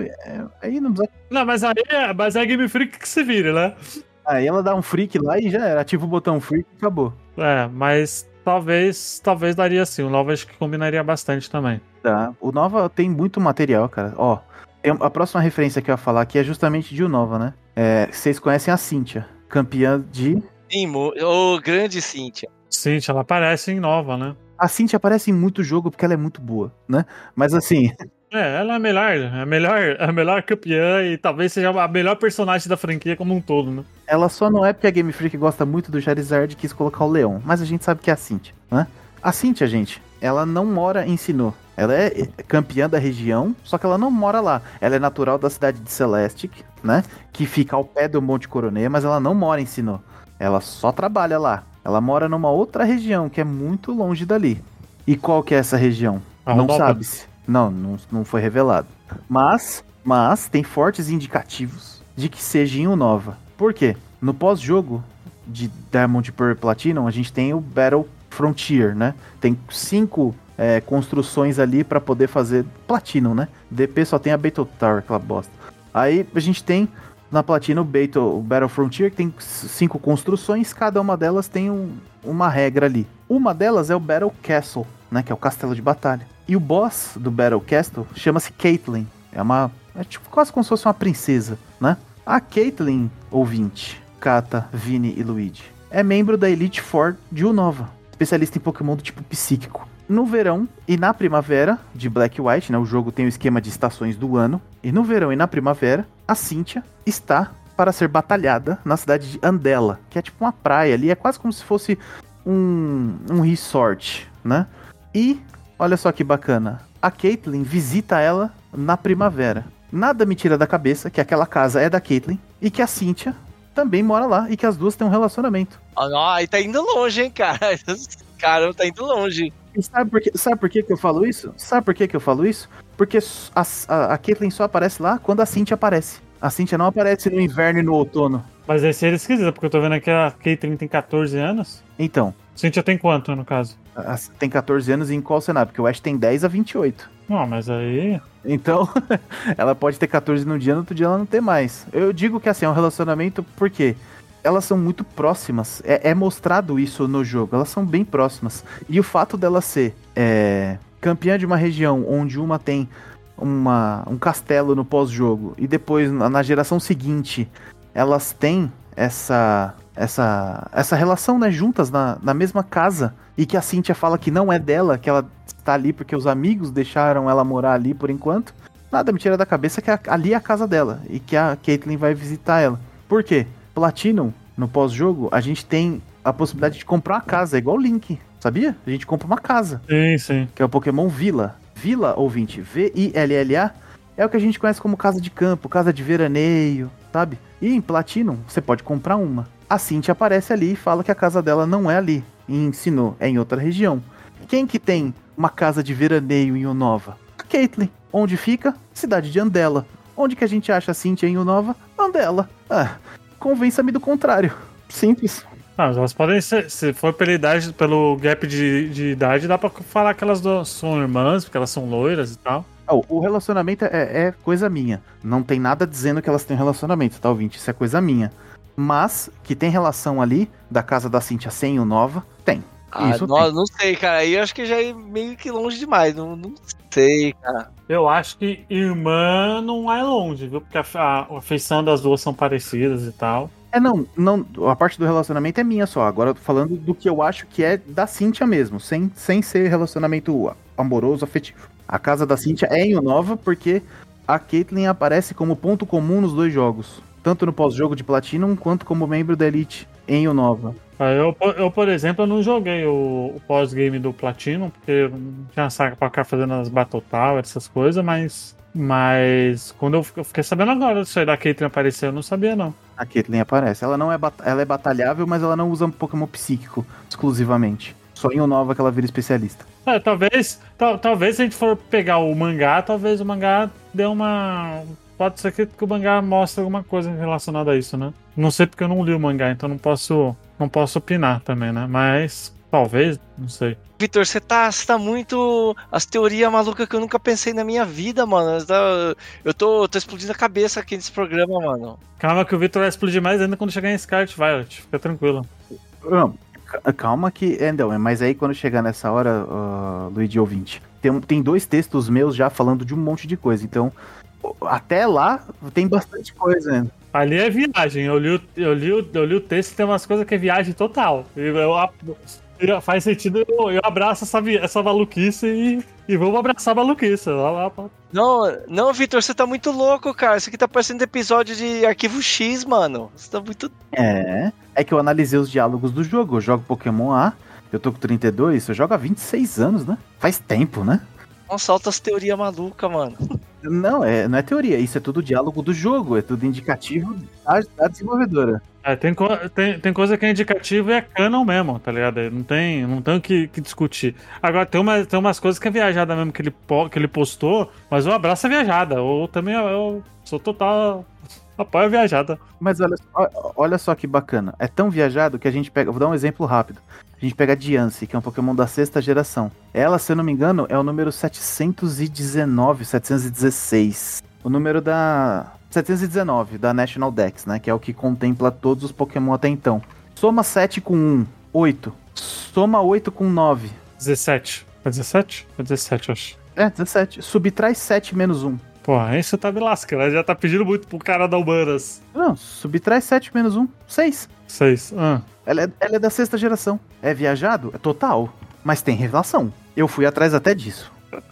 aí não precisa... Não, mas aí é Game Freak que se vira, né? Aí ela dá um freak lá e já era. Ativa o botão freak e acabou. Mas talvez daria sim. O Nova acho que combinaria bastante também. Tá. O Nova tem muito material, cara. Ó, a próxima referência que eu ia falar aqui é justamente de Unova, né? Vocês conhecem a Cynthia, campeã de... Sim, o grande Cynthia. Cynthia, ela aparece em Nova, né? A Cynthia aparece em muito jogo porque ela é muito boa, né? Mas assim... Ela é a melhor campeã e talvez seja a melhor personagem da franquia como um todo, né? Ela só não é porque a Game Freak gosta muito do Charizard e quis colocar o Leão, mas a gente sabe que é a Cynthia, né? A Cynthia, gente, ela não mora em Sinnoh. Ela é campeã da região, só que ela não mora lá. Ela é natural da cidade de Celestic, né? Que fica ao pé do Monte Coronet, mas ela não mora em Sinnoh. Ela só trabalha lá. Ela mora numa outra região, que é muito longe dali. E qual que é essa região? Não sabe-se. Não foi revelado. Mas tem fortes indicativos de que seja em Unova. Por quê? No pós-jogo de Diamond Pearl Platinum, a gente tem o Battle Frontier, né? Tem 5 construções ali pra poder fazer Platinum, né? DP só tem a Battle Tower, aquela bosta. Aí a gente tem na Platinum o Battle Frontier, que tem 5 construções, cada uma delas tem uma regra ali. Uma delas é o Battle Castle, né? Que é o castelo de batalha. E o boss do Battle Castle chama-se Caitlyn. É tipo quase como se fosse uma princesa, né? A Caitlyn, ouvinte, Kata, Vini e Luigi, é membro da Elite Four de Unova, especialista em Pokémon do tipo psíquico. No verão e na primavera de Black White, né? O jogo tem o esquema de estações do ano. E no verão e na primavera, a Cynthia está para ser batalhada na cidade de Andela, que é tipo uma praia ali, é quase como se fosse um resort, né? E olha só que bacana, a Caitlyn visita ela na primavera. Nada me tira da cabeça que aquela casa é da Caitlyn e que a Cynthia também mora lá e que as duas têm um relacionamento. Aí tá indo longe, hein, cara? Caramba, tá indo longe. E sabe por que eu falo isso? Porque a Caitlyn só aparece lá quando a Cynthia aparece. A Cynthia não aparece no inverno e no outono. Mas aí seria esquisito, porque eu tô vendo aqui a Caitlyn tem 14 anos. Então. Cynthia tem quanto, no caso? Tem 14 anos em qual cenário? Porque o Ash tem 10 a 28. Não, mas aí... Então, ela pode ter 14 num dia, no outro dia ela não tem mais. Eu digo que assim, é um relacionamento porque elas são muito próximas. É mostrado isso no jogo. Elas são bem próximas. E o fato dela ser campeã de uma região onde uma tem um castelo no pós-jogo e depois, na geração seguinte, elas têm essa relação, né, juntas na mesma casa, e que a Cynthia fala que não é dela, que ela tá ali porque os amigos deixaram ela morar ali por enquanto. Nada me tira da cabeça que ali é a casa dela e que a Caitlyn vai visitar ela. Por quê? Platinum, no pós-jogo, a gente tem a possibilidade de comprar uma casa, igual o Link, sabia? A gente compra uma casa. Sim. Que é o Pokémon Villa. Villa, ouvinte, V-I-L-L-A, é o que a gente conhece como casa de campo, casa de veraneio, sabe? E em Platinum, você pode comprar uma. A Cynthia aparece ali e fala que a casa dela não é ali. e ensinou é em outra região. Quem que tem uma casa de veraneio em Unova? A Caitlyn. Onde fica? Cidade de Andela. Onde que a gente acha a Cynthia em Unova? Andela. Convença-me do contrário. Simples. Elas podem ser, se for pela idade, pelo gap de idade, dá pra falar que elas são irmãs, porque elas são loiras e tal. O relacionamento é coisa minha. Não tem nada dizendo que elas têm relacionamento, tá, ouvinte? Isso é coisa minha. Mas que tem relação ali da casa da Cynthia sem Unova, tem. Isso não sei, cara. Aí eu acho que já é meio que longe demais. Não sei, cara. Eu acho que irmã não é longe, viu? Porque a afeição das duas são parecidas e tal. Não, a parte do relacionamento é minha só. Agora eu tô falando do que eu acho que é da Cynthia mesmo, sem ser relacionamento amoroso, afetivo. A casa da Cynthia é em Unova porque a Caitlyn aparece como ponto comum nos dois jogos. Tanto no pós-jogo de Platinum, quanto como membro da Elite em Unova. Eu, por exemplo, eu não joguei o pós-game do Platinum, porque eu não tinha saco pra ficar fazendo as Battle Tower, essas coisas, mas quando eu fiquei sabendo agora disso aí da Caitlyn aparecer, eu não sabia não. A Caitlyn aparece. Ela não ela é batalhável, mas ela não usa Pokémon psíquico exclusivamente. Só em Unova que ela vira especialista. Talvez se a gente for pegar o mangá, talvez o mangá dê uma... Pode ser que o mangá mostre alguma coisa relacionada a isso, né? Não sei porque eu não li o mangá, então não posso opinar também, né? Mas talvez, não sei. Vitor, você tá muito as teorias malucas que eu nunca pensei na minha vida, mano. Eu tô explodindo a cabeça aqui nesse programa, mano. Calma que o Vitor vai explodir mais ainda quando chegar em Scarlet Violet. Fica tranquilo. Não, calma que... mas aí quando chegar nessa hora, Luigi ouvinte, tem 2 textos meus já falando de um monte de coisa, então... Até lá tem bastante coisa, né? Ali é viagem. Eu li o texto e tem umas coisas que é viagem total. Faz sentido, eu abraço essa maluquice e vamos abraçar a maluquice. Não, Vitor, você tá muito louco, cara. Isso aqui tá parecendo episódio de Arquivo X, mano. Você tá muito... É que eu analisei os diálogos do jogo. Eu jogo Pokémon A, eu tô com 32, eu jogo há 26 anos, né? Faz tempo, né? Nossa, altas teorias malucas, mano. Não, não é teoria, isso é tudo diálogo do jogo, é tudo indicativo da desenvolvedora. Tem coisa que é indicativo e é canon mesmo, tá ligado? Não tem o que discutir. Agora, tem umas coisas que é viajada mesmo que ele postou, mas o abraço é viajada. Ou também eu sou total apoio a viajada. Mas olha só que bacana, é tão viajado que a gente pega, vou dar um exemplo rápido. A gente pega a Diancie, que é um Pokémon da 6ª geração. Ela, se eu não me engano, é o número 719, 716. O número da... 719, da National Dex, né? Que é o que contempla todos os Pokémon até então. Soma 7 com 1, 8. Soma 8 com 9. 17. É 17? É 17, eu acho. É, 17. Subtrai 7 menos 1. Pô, aí você tá me lascando. Já tá pedindo muito pro cara da Humanas. Não, subtrai 7 menos 1. 6. 6. Ela é da 6ª geração. É viajado? É total. Mas tem revelação. Eu fui atrás até disso.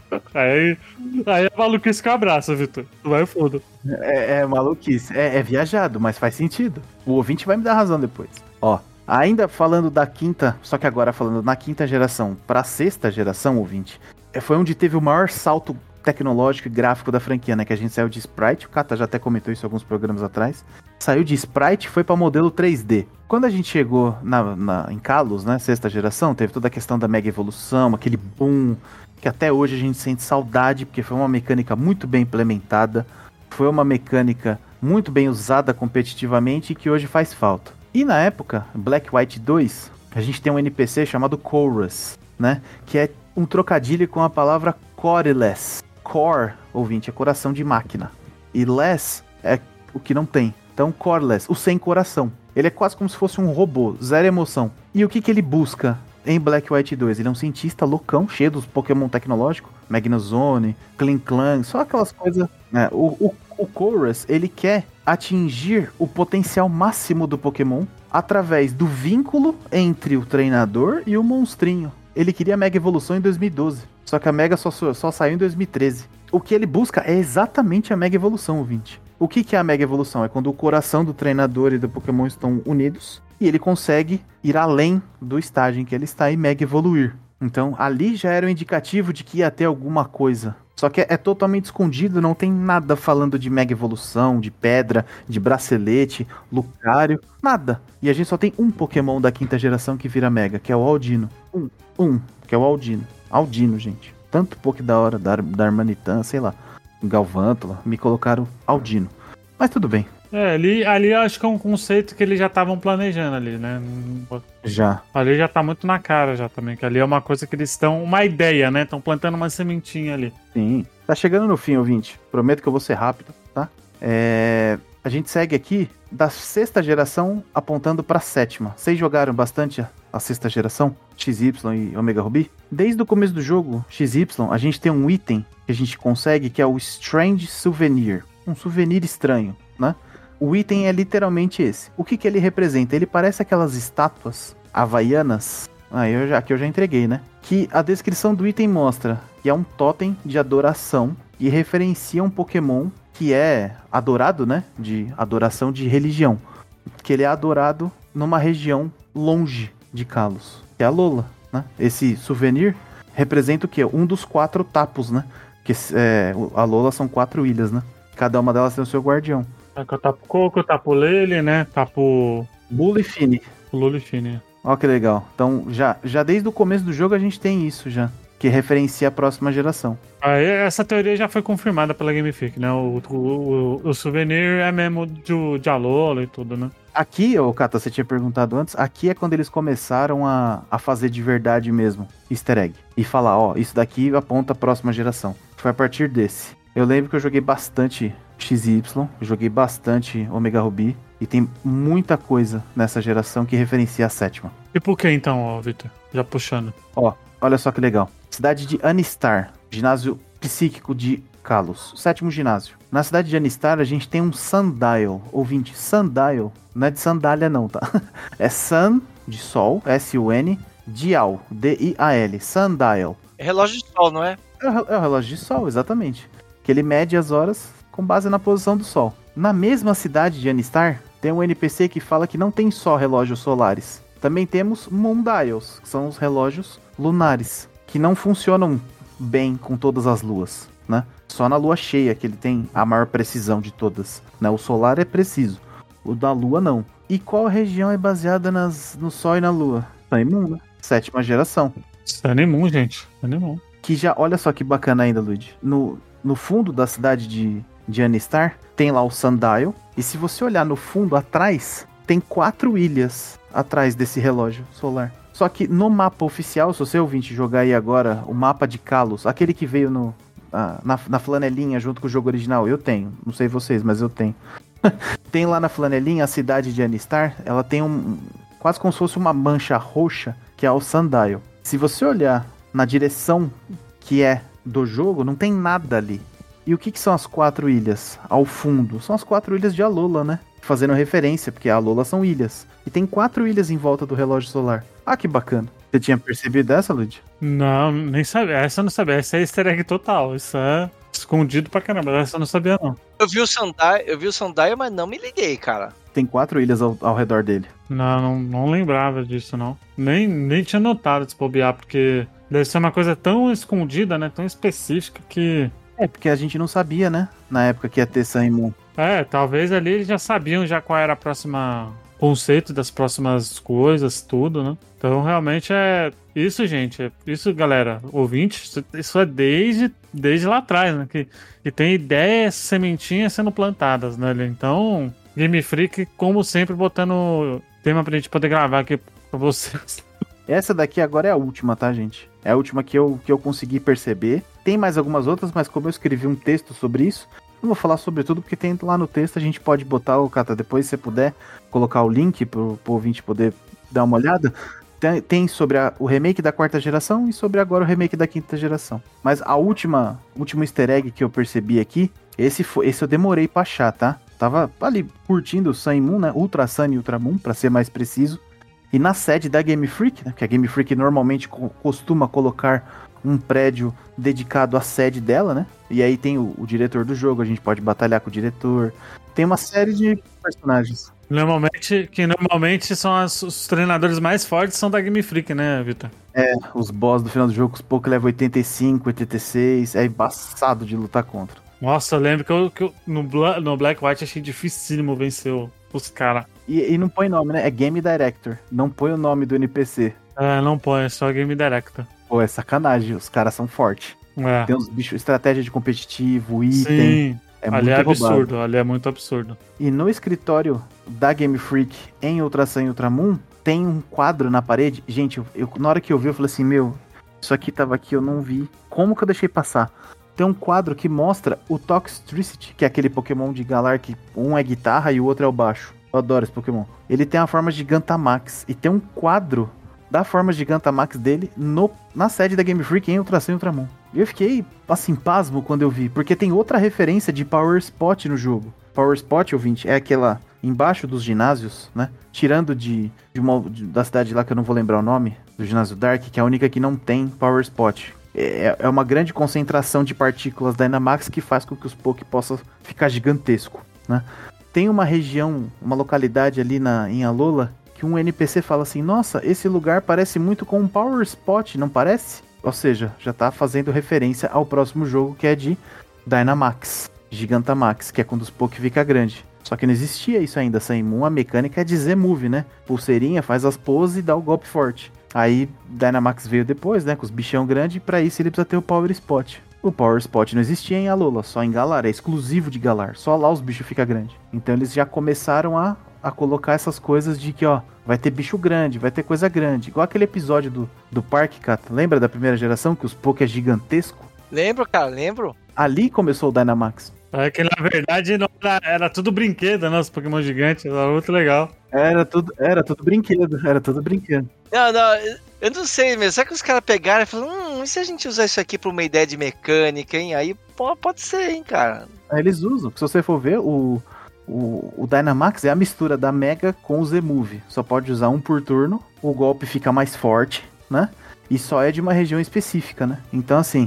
Aí é maluquice que eu abraço, Vitor. Vai foda. É maluquice. É viajado, mas faz sentido. O ouvinte vai me dar razão depois. Ó, ainda falando da 5ª, só que agora falando na 5ª geração pra 6ª geração, ouvinte, foi onde teve o maior salto tecnológico e gráfico da franquia, né? Que a gente saiu de Sprite, o Kata já até comentou isso alguns programas atrás. Saiu de Sprite e foi para modelo 3D. Quando a gente chegou em Kalos, né? 6ª geração, teve toda a questão da mega evolução, aquele boom, que até hoje a gente sente saudade, porque foi uma mecânica muito bem implementada, foi uma mecânica muito bem usada competitivamente e que hoje faz falta. E na época, Black White 2, a gente tem um NPC chamado Chorus, né? Que é um trocadilho com a palavra coreless. Core, ouvinte, é coração de máquina. E less é o que não tem. Então, coreless, o sem coração. Ele é quase como se fosse um robô, zero emoção. E o que ele busca em Black White 2? Ele é um cientista loucão, cheio dos Pokémon tecnológicos. Magnezone, Klinklang, só aquelas coisas. Né? O Chorus, ele quer atingir o potencial máximo do Pokémon através do vínculo entre o treinador e o monstrinho. Ele queria a Mega Evolução em 2012, só que a Mega só saiu em 2013. O que ele busca é exatamente a Mega Evolução, ouvinte. O que é a Mega Evolução? É quando o coração do treinador e do Pokémon estão unidos e ele consegue ir além do estágio em que ele está e Mega Evoluir. Então, ali já era um indicativo de que ia ter alguma coisa Só que é totalmente escondido, não tem nada falando de Mega Evolução, de Pedra, de Bracelete, Lucario, nada. E a gente só tem um Pokémon da 5ª geração que vira Mega, que é o Aldino. Que é o Aldino. Aldino, gente. Tanto Poké da hora, da Armanitan, sei lá, Galvântula, me colocaram Aldino. Mas tudo bem. Ali acho que é um conceito que eles já estavam planejando ali, né? Já. Ali já tá muito na cara já também, que ali é uma coisa que eles estão... Uma ideia, né? Estão plantando uma sementinha ali. Sim. Tá chegando no fim, ouvinte. Prometo que eu vou ser rápido, tá? A gente segue aqui da 6ª geração apontando pra 7ª. Vocês jogaram bastante a 6ª geração? XY e Omega Ruby? Desde o começo do jogo, XY, a gente tem um item que a gente consegue que é o Strange Souvenir. Um souvenir estranho, né? O item é literalmente esse. O que ele representa? Ele parece aquelas estátuas havaianas. Aqui eu já entreguei, né? Que a descrição do item mostra que é um totem de adoração e referencia um Pokémon que é adorado, né? De adoração de religião. Que ele é adorado numa região longe de Kalos. Que é a Alola, né? Esse souvenir representa o quê? Um dos 4 tapos, né? Que a Alola são 4 ilhas, né? Cada uma delas tem o seu guardião. É que o Tapu Koko, o Tapu Lele, né? Tapu... Bulifine. O Lulifine. Ó que legal. Então, já desde o começo do jogo a gente tem isso já. Que referencia a próxima geração. Essa teoria já foi confirmada pela Game Freak, né? O souvenir é mesmo de Alola e tudo, né? Aqui, Kata, você tinha perguntado antes, aqui é quando eles começaram a fazer de verdade mesmo easter egg. E falar, ó, isso daqui aponta a próxima geração. Foi a partir desse. Eu lembro que eu joguei bastante XY, joguei bastante Omega Ruby, e tem muita coisa nessa geração que referencia a 7ª. E por que então, ó, Victor? Já puxando. Ó, olha só que legal. Cidade de Anistar, ginásio psíquico de Kalos, 7º ginásio. Na cidade de Anistar a gente tem um Sundial, ouvinte, Sundial, não é de sandália não, tá? É Sun, de sol, S-U-N, Dial, D-I-A-L, Sundial. É relógio de sol, não é? É o relógio de sol, exatamente. Que ele mede as horas com base na posição do sol. Na mesma cidade de Anistar, tem um NPC que fala que não tem só relógios solares. Também temos Moondials, que são os relógios lunares, que não funcionam bem com todas as luas, né? Só na lua cheia que ele tem a maior precisão de todas, né? O solar é preciso, o da lua não. E qual região é baseada no sol e na lua? Sun e Moon, né? 7ª geração. Sun e Moon, gente. Sun e Moon. Que já, olha só que bacana ainda, Luigi. No fundo da cidade de Anistar, tem lá o Sundial. E se você olhar no fundo, atrás, tem 4 ilhas atrás desse relógio solar. Só que no mapa oficial, se você ouvinte jogar aí agora, o mapa de Kalos, aquele que veio na flanelinha junto com o jogo original, eu tenho. Não sei vocês, mas eu tenho. Tem lá na flanelinha a cidade de Anistar, ela tem quase como se fosse uma mancha roxa, que é o Sundial. Se você olhar na direção que é do jogo, não tem nada ali. E o que são as 4 ilhas ao fundo? São as 4 ilhas de Alola, né? Fazendo referência, porque a Alola são ilhas. E tem 4 ilhas em volta do relógio solar. Ah, que bacana. Você tinha percebido essa, Lud? Não, nem sabia. Essa eu não sabia. Essa é easter egg total. Isso é escondido pra caramba. Essa eu não sabia, não. Eu vi o Sundial, mas não me liguei, cara. Tem 4 ilhas ao redor dele. Não lembrava disso, não. Nem tinha notado de se bobear, porque deve ser uma coisa tão escondida, né? Tão específica que... É, porque a gente não sabia, né? Na época que ia ter Sun e Moon. Talvez ali eles já sabiam já qual era a próxima conceito das próximas coisas, tudo, né? Então realmente é isso, gente. Isso, galera, ouvinte, isso é desde lá atrás, né? Que tem ideias, sementinhas sendo plantadas, né? Então, Game Freak, como sempre, botando tema pra gente poder gravar aqui pra vocês. Essa daqui agora é a última, tá, gente? É a última que eu consegui perceber. Tem mais algumas outras, mas como eu escrevi um texto sobre isso, não vou falar sobre tudo, porque tem lá no texto, a gente pode botar, Kata, depois se você puder, colocar o link pro ouvinte poder dar uma olhada. Tem sobre o remake da 4ª geração e sobre agora o remake da 5ª geração. Mas a último easter egg que eu percebi aqui, esse eu demorei pra achar, tá? Tava ali curtindo o Sun e Moon, né? Ultra Sun e Ultra Moon, pra ser mais preciso. E na sede da Game Freak, né, que a Game Freak normalmente costuma colocar um prédio dedicado à sede dela, né? E aí tem o diretor do jogo, a gente pode batalhar com o diretor. Tem uma série de personagens. Normalmente são os treinadores mais fortes são da Game Freak, né, Vitor? Os boss do final do jogo, os pouco level 85, 86, é embaçado de lutar contra. Nossa, eu lembro que eu no Black White achei dificílimo vencer os caras. E não põe nome, né? É Game Director. Não põe o nome do NPC. Não põe, é só Game Director. Pô, é sacanagem, os caras são fortes. Tem uns bichos, estratégia de competitivo, item. Sim, ali é muito absurdo, roubado. ali é muito absurdo. E no escritório da Game Freak, em Ultra Sun e Ultramoon, tem um quadro na parede. Gente, na hora que eu vi, eu falei assim, isso aqui tava aqui, eu não vi. Como que eu deixei passar? Tem um quadro que mostra o Toxtricity, que é aquele Pokémon de Galar que um é guitarra e o outro é o baixo. Eu adoro esse Pokémon. Ele tem a forma Gigantamax. E tem um quadro da forma Gigantamax dele na sede da Game Freak em Ultra Sun e Ultramoon. E eu fiquei, assim, pasmo quando eu vi. Porque tem outra referência de Power Spot no jogo. Power Spot, ouvinte, é aquela embaixo dos ginásios, né? Tirando da cidade lá que eu não vou lembrar o nome, do ginásio Dark, que é a única que não tem Power Spot. É uma grande concentração de partículas Dynamax que faz com que os Poké possam ficar gigantesco, né? Tem uma região, uma localidade ali em Alola, que um NPC fala assim, nossa, esse lugar parece muito com um Power Spot, não parece? Ou seja, já tá fazendo referência ao próximo jogo que é de Dynamax, Gigantamax, que é quando os Poké fica grande. Só que não existia isso ainda, Saimon, a mecânica é de Z-Move, né? Pulseirinha, faz as poses e dá o golpe forte. Aí Dynamax veio depois, né, com os bichão grandes, e pra isso ele precisa ter o Power Spot. O Power Spot não existia em Alola, só em Galar, é exclusivo de Galar, só lá os bichos ficam grandes. Então eles já começaram a colocar essas coisas de que, ó, vai ter bicho grande, vai ter coisa grande. Igual aquele episódio do parque, Kata, lembra da primeira geração, que os Poké é gigantesco? Lembro, cara, lembro. Ali começou o Dynamax. É que na verdade não era tudo brinquedo, né? Os Pokémon gigantes, era muito legal. Era tudo brinquedo. Não, eu não sei mesmo. Será que os caras pegaram e falaram, e se a gente usar isso aqui pra uma ideia de mecânica, hein? Aí pode ser, hein, cara. Aí eles usam. Se você for ver, o Dynamax é a mistura da Mega com o Z-Move. Só pode usar um por turno, o golpe fica mais forte, né? E só é de uma região específica, né? Então, assim,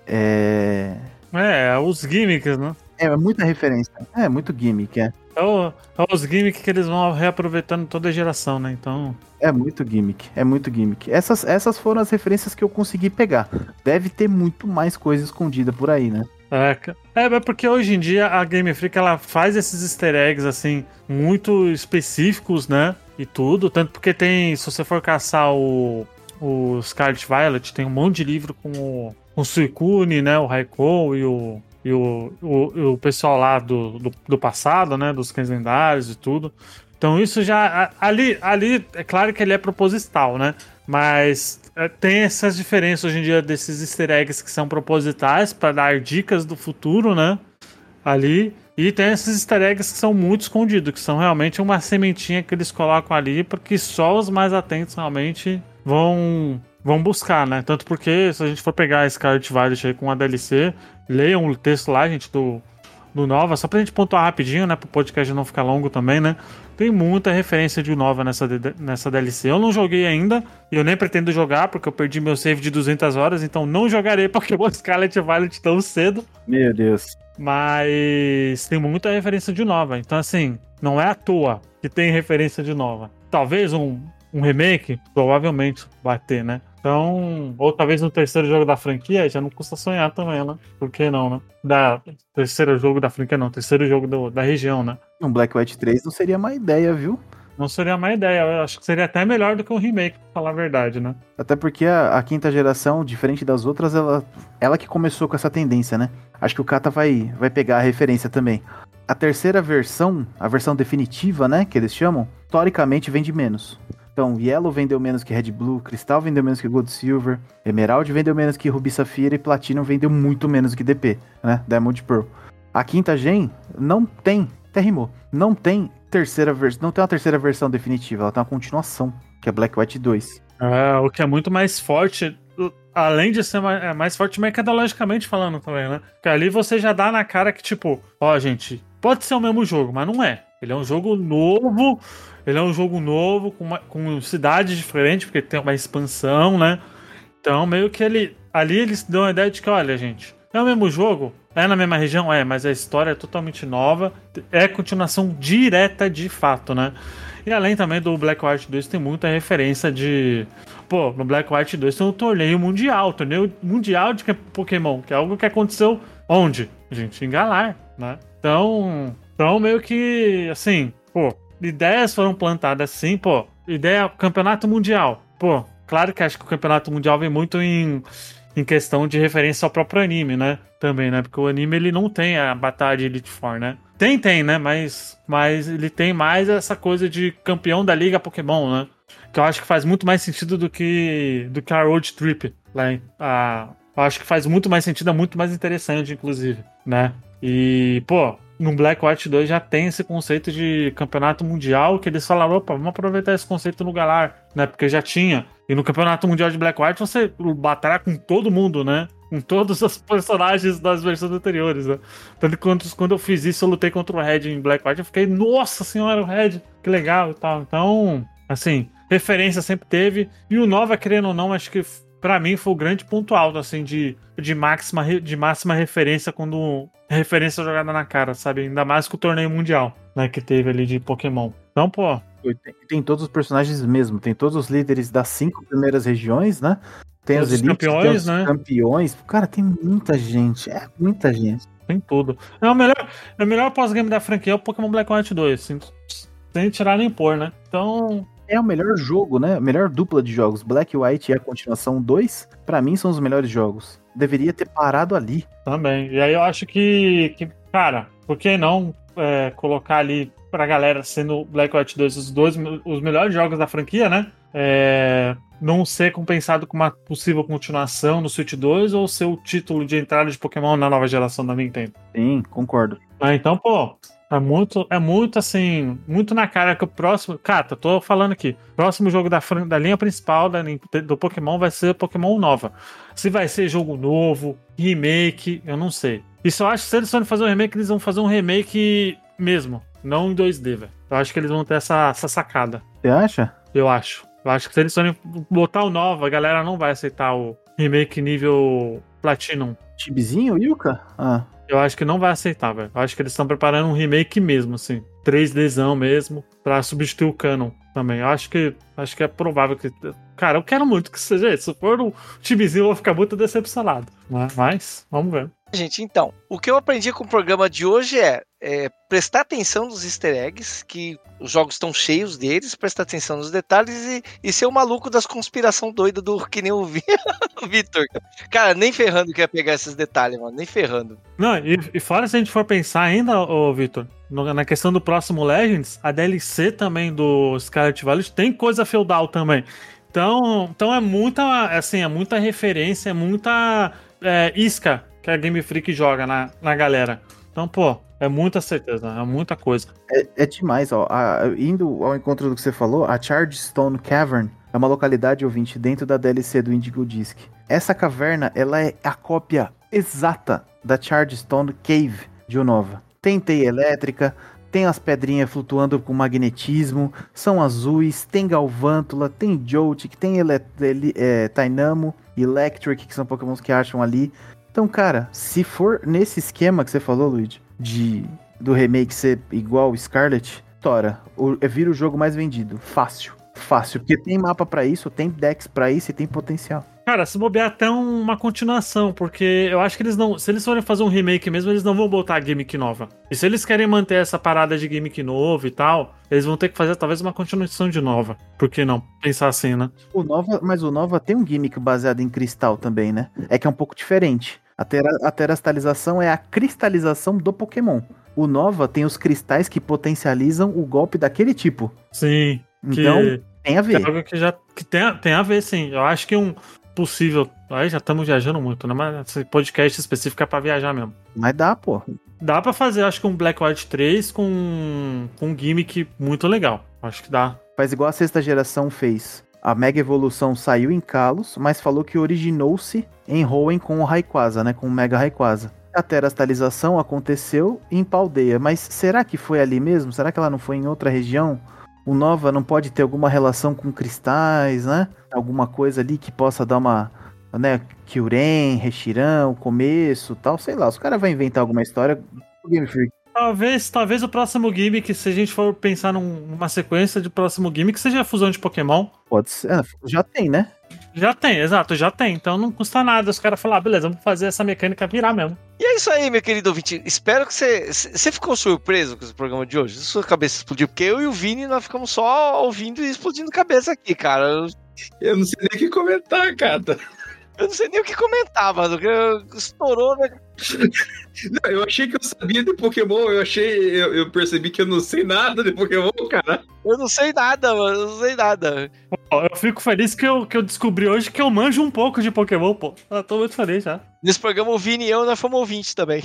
os gimmicks, né? É muita referência. É muito gimmick, é. É os gimmicks que eles vão reaproveitando toda a geração, né? Então... É muito gimmick. Essas foram as referências que eu consegui pegar. Deve ter muito mais coisa escondida por aí, né? É porque hoje em dia a Game Freak ela faz esses easter eggs, assim, muito específicos, né? E tudo. Tanto porque tem, se você for caçar o Scarlet Violet, tem um monte de livro com o Suicune, né? O Raikou e o pessoal lá do passado, né? Dos cães lendários e tudo. Então isso já... Ali é claro que ele é proposital, né? Mas tem essas diferenças hoje em dia desses easter eggs que são propositais para dar dicas do futuro, né? Ali. E tem esses easter eggs que são muito escondidos, que são realmente uma sementinha que eles colocam ali porque só os mais atentos realmente vão buscar, né? Tanto porque se a gente for pegar a Scarlet Violet aí com a DLC, leiam o texto lá, gente, do Nova, só pra gente pontuar rapidinho, né? Pro podcast não ficar longo também, né? Tem muita referência de Nova nessa DLC. Eu não joguei ainda, e eu nem pretendo jogar, porque eu perdi meu save de 200 horas, então não jogarei Pokémon Scarlet Violet tão cedo. Meu Deus. Mas tem muita referência de Nova, então assim, não é à toa que tem referência de Nova. Talvez um remake, provavelmente vai ter, né? Então, ou talvez no terceiro jogo da franquia, já não custa sonhar também, né? Por que não, né? Terceiro jogo da franquia, não. Terceiro jogo da região, né? Um Black White 3 não seria má ideia, viu? Não seria má ideia. Eu acho que seria até melhor do que um remake, pra falar a verdade, né? Até porque a quinta geração, diferente das outras, ela que começou com essa tendência, né? Acho que o Kata vai pegar a referência também. A terceira versão, a versão definitiva, né? Que eles chamam, historicamente vende menos. Então, Yellow vendeu menos que Red Blue, Cristal vendeu menos que Gold Silver, Emerald vendeu menos que Ruby Safira e Platinum vendeu muito menos que DP, né? Diamond Pearl. A quinta gen não tem, até rimou, não tem não tem uma terceira versão definitiva, ela tem uma continuação, que é Black White 2. O que é muito mais forte, além de ser mais forte mercadologicamente falando também, né? Porque ali você já dá na cara que, tipo, gente, pode ser o mesmo jogo, mas não é. Ele é um jogo novo... com cidades diferentes, porque tem uma expansão, né? Então, meio que ele ali eles dão a ideia de que, olha, gente, é o mesmo jogo, é na mesma região, mas a história é totalmente nova, é continuação direta de fato, né? E além também do Black White 2 tem muita referência de... Pô, no Black White 2 tem um torneio mundial de Pokémon, que é algo que aconteceu onde? Gente, em Galar, né? Então meio que, assim, pô, ideias foram plantadas assim, pô, ideia campeonato mundial, pô, claro que acho que o campeonato mundial vem muito em questão de referência ao próprio anime, né? Também, né? Porque o anime, ele não tem a batalha de Elite Four, né? Tem, né? Mas ele tem mais essa coisa de campeão da Liga Pokémon, né? Que eu acho que faz muito mais sentido do que a Road Trip, né? Eu acho que faz muito mais sentido, é muito mais interessante, inclusive, né? E, pô, no Black White 2 já tem esse conceito de campeonato mundial, que eles falaram, opa, vamos aproveitar esse conceito no Galar, né? Porque já tinha. E no campeonato mundial de Black White você batalha com todo mundo, né? Com todos os personagens das versões anteriores, né? Tanto que quando eu fiz isso, eu lutei contra o Red em Black White, eu fiquei, nossa senhora, o Red, que legal e tal. Então, assim, referência sempre teve. E o Nova, querendo ou não, acho que pra mim foi o grande ponto alto, assim, de máxima referência quando... Referência jogada na cara, sabe? Ainda mais com o torneio mundial, né? Que teve ali de Pokémon. Então, pô... Tem todos os personagens mesmo. Tem todos os líderes das 5 primeiras regiões, né? Tem os elites, campeões, tem os né? campeões. Cara, tem muita gente. É muita gente. Tem tudo. O melhor pós-game da franquia é o Pokémon Black White 2. Sem tirar nem pôr, né? Então... É o melhor jogo, né? A melhor dupla de jogos. Black White e a continuação 2, pra mim, são os melhores jogos. Deveria ter parado ali. Também. E aí eu acho que cara, por que não colocar ali pra galera, sendo Black White 2 os melhores jogos da franquia, né? Não ser compensado com uma possível continuação no Switch 2 ou ser o título de entrada de Pokémon na nova geração da Nintendo. Sim, concordo. Então, pô, é muito assim, muito na cara que o próximo... Cara, eu tô falando aqui, próximo jogo da linha principal do Pokémon vai ser Pokémon Nova. Se vai ser jogo novo, remake, eu não sei. Isso eu acho que se eles forem fazer um remake, eles vão fazer um remake mesmo, não em 2D, velho. Eu acho que eles vão ter essa sacada. Você acha? Eu acho que se eles forem botar o Nova, a galera não vai aceitar o remake nível Platinum. Chibizinho, Yuka? Eu acho que não vai aceitar, velho. Eu acho que eles estão preparando um remake mesmo, assim. 3Dzão mesmo, pra substituir o Canon também. Eu acho que é provável que... Cara, eu quero muito que seja isso. Se for um timezinho, eu vou ficar muito decepcionado. Mas, vamos ver. Gente, então, o que eu aprendi com o programa de hoje é prestar atenção nos easter eggs, que os jogos estão cheios deles, prestar atenção nos detalhes e ser o maluco das conspiração doida do que nem o Vitor. Cara, nem ferrando que ia pegar esses detalhes, mano, nem ferrando. Não, e fora se a gente for pensar ainda, Vitor, na questão do próximo Legends, a DLC também do Scarlet Violet tem coisa feudal também. Então é muita, assim, é muita referência, é muita isca que a Game Freak joga na galera. Então, pô, é muita certeza, é muita coisa. É demais, ó. Indo ao encontro do que você falou, a Chargestone Cavern é uma localidade, ouvinte, dentro da DLC do Indigo Disc. Essa caverna, ela é a cópia exata da Chargestone Cave de Unova. Tem teia elétrica, tem as pedrinhas flutuando com magnetismo, são azuis, tem Galvântula, tem Joltik, tem Tynamo, Electric, que são pokémons que acham ali. Então, cara, se for nesse esquema que você falou, Luigi, do remake ser igual Scarlet, vira o jogo mais vendido. Fácil, porque tem mapa pra isso, tem decks pra isso e tem potencial. Cara, se bobear até uma continuação, porque eu acho que eles não... Se eles forem fazer um remake mesmo, eles não vão botar a gimmick nova. E se eles querem manter essa parada de gimmick novo e tal, eles vão ter que fazer talvez uma continuação de Nova. Por que não? Pensar assim, né? Mas o Nova tem um gimmick baseado em cristal também, né? É que é um pouco diferente. A terastalização é a cristalização do Pokémon. O Nova tem os cristais que potencializam o golpe daquele tipo. Sim. Então, tem a ver. É algo que tem a ver, sim. Eu acho que possível... Aí já estamos viajando muito, né? Mas esse podcast específico é pra viajar mesmo. Mas dá, pô. Dá pra fazer, acho que um Black White 3 com um gimmick muito legal. Acho que dá. Faz igual a sexta geração fez. A Mega Evolução saiu em Kalos, mas falou que originou-se em Hoenn com o Rayquaza, né? Com o Mega Rayquaza. A terastalização aconteceu em Paldea, mas será que foi ali mesmo? Será que ela não foi em outra região? O Nova não pode ter alguma relação com cristais, né? Alguma coisa ali que possa dar uma né? Kyurem, Reshiram, o começo tal, sei lá. Os caras vão inventar alguma história do Game Freak. Talvez o próximo gimmick, se a gente for pensar numa sequência de próximo gimmick, seja a fusão de Pokémon. Pode ser. Já tem, né? Já tem, exato, já tem. Então não custa nada os caras falar, beleza, vamos fazer essa mecânica virar mesmo. E é isso aí, meu querido ouvinte. Espero que você ficou surpreso com esse programa de hoje. Sua cabeça explodiu, porque eu e o Vini, nós ficamos só ouvindo e explodindo cabeça aqui, cara. Eu não sei nem o que comentar, cara. Eu não sei nem o que comentar, mano. Estourou, né? Não, eu achei que eu sabia de Pokémon, eu percebi que eu não sei nada de Pokémon, cara. Eu não sei nada, mano. Eu não sei nada. Pô, eu fico feliz que eu descobri hoje que eu manjo um pouco de Pokémon, pô. Eu tô muito feliz já. Nesse programa, o Vini e eu, nós fomos ouvintes também.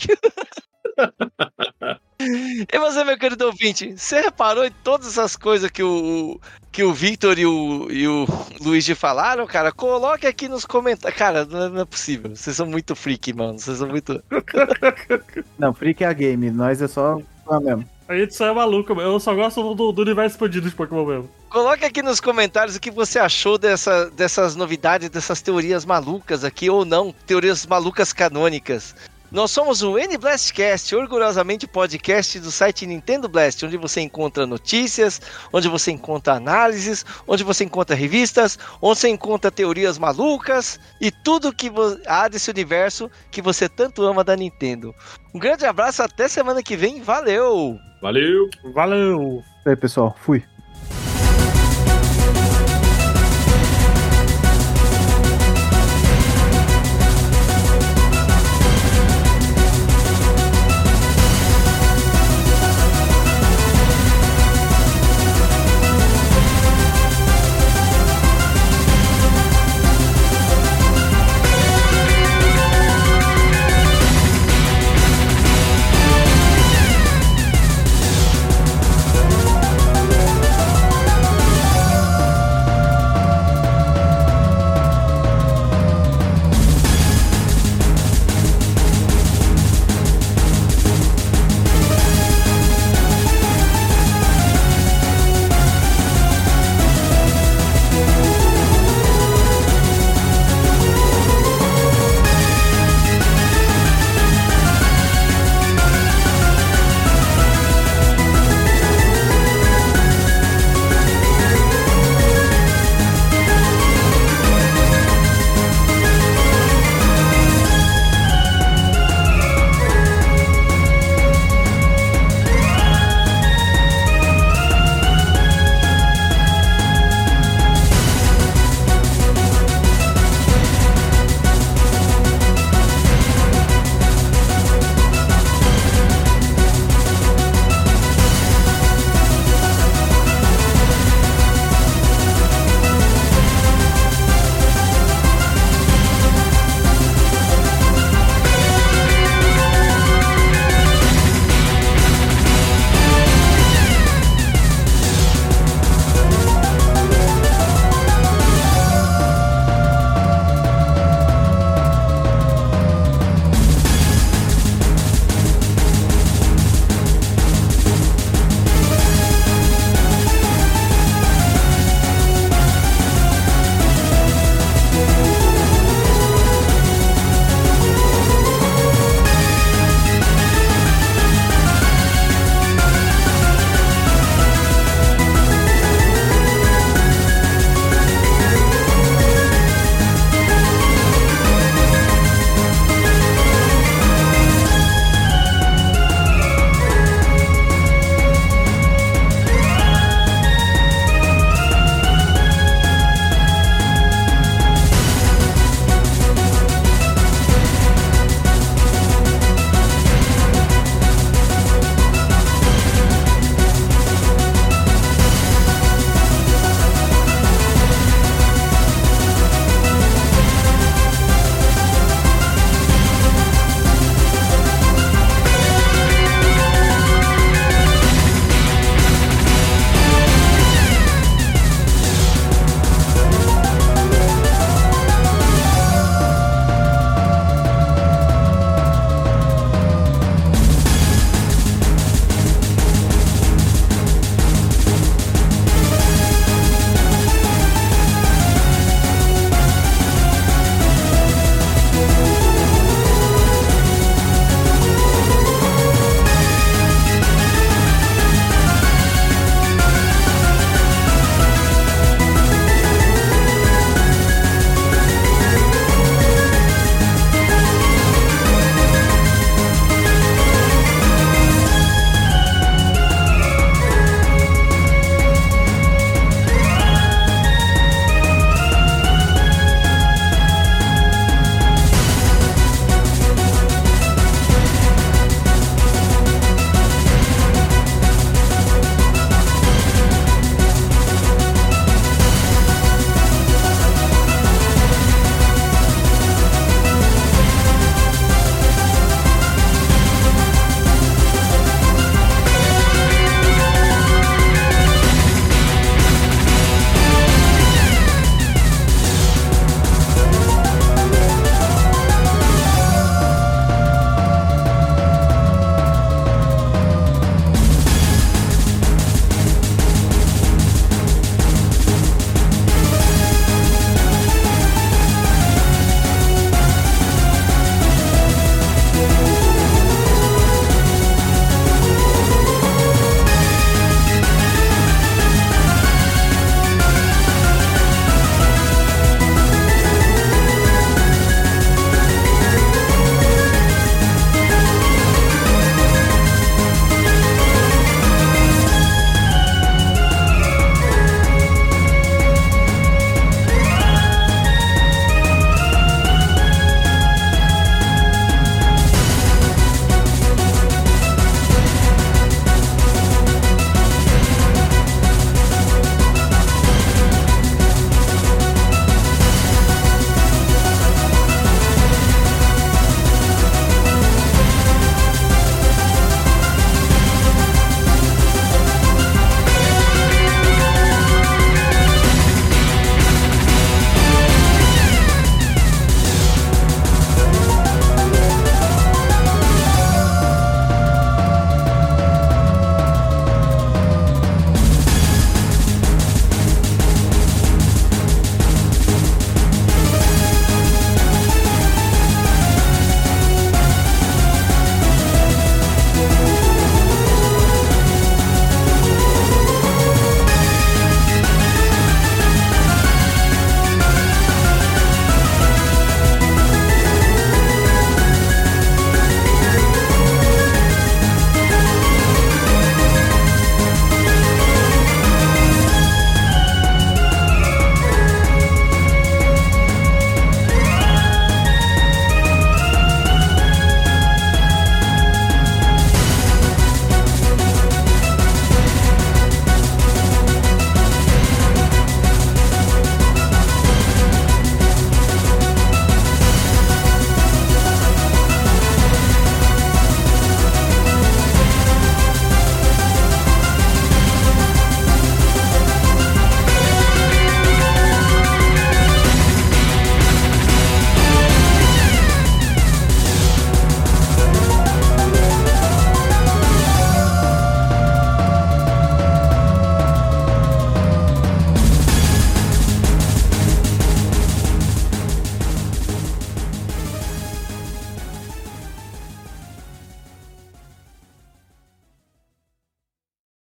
E você, meu querido ouvinte, você reparou em todas essas coisas que o Victor e o Luigi falaram, cara? Coloque aqui nos comentários. Cara, não é possível. Vocês são muito freak, mano. Vocês são muito... Não, freak é a game. Nós é só mesmo. A gente só é maluco, eu só gosto do universo expandido de Pokémon mesmo. Coloque aqui nos comentários o que você achou dessas novidades, dessas teorias malucas aqui, ou não, teorias malucas canônicas. Nós somos o NBlastcast, orgulhosamente podcast do site Nintendo Blast, onde você encontra notícias, onde você encontra análises, onde você encontra revistas, onde você encontra teorias malucas e tudo que há desse universo que você tanto ama da Nintendo. Um grande abraço, até semana que vem, valeu! Valeu! Valeu! E aí, pessoal, fui.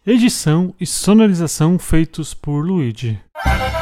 Edição e sonorização feitos por Luigi.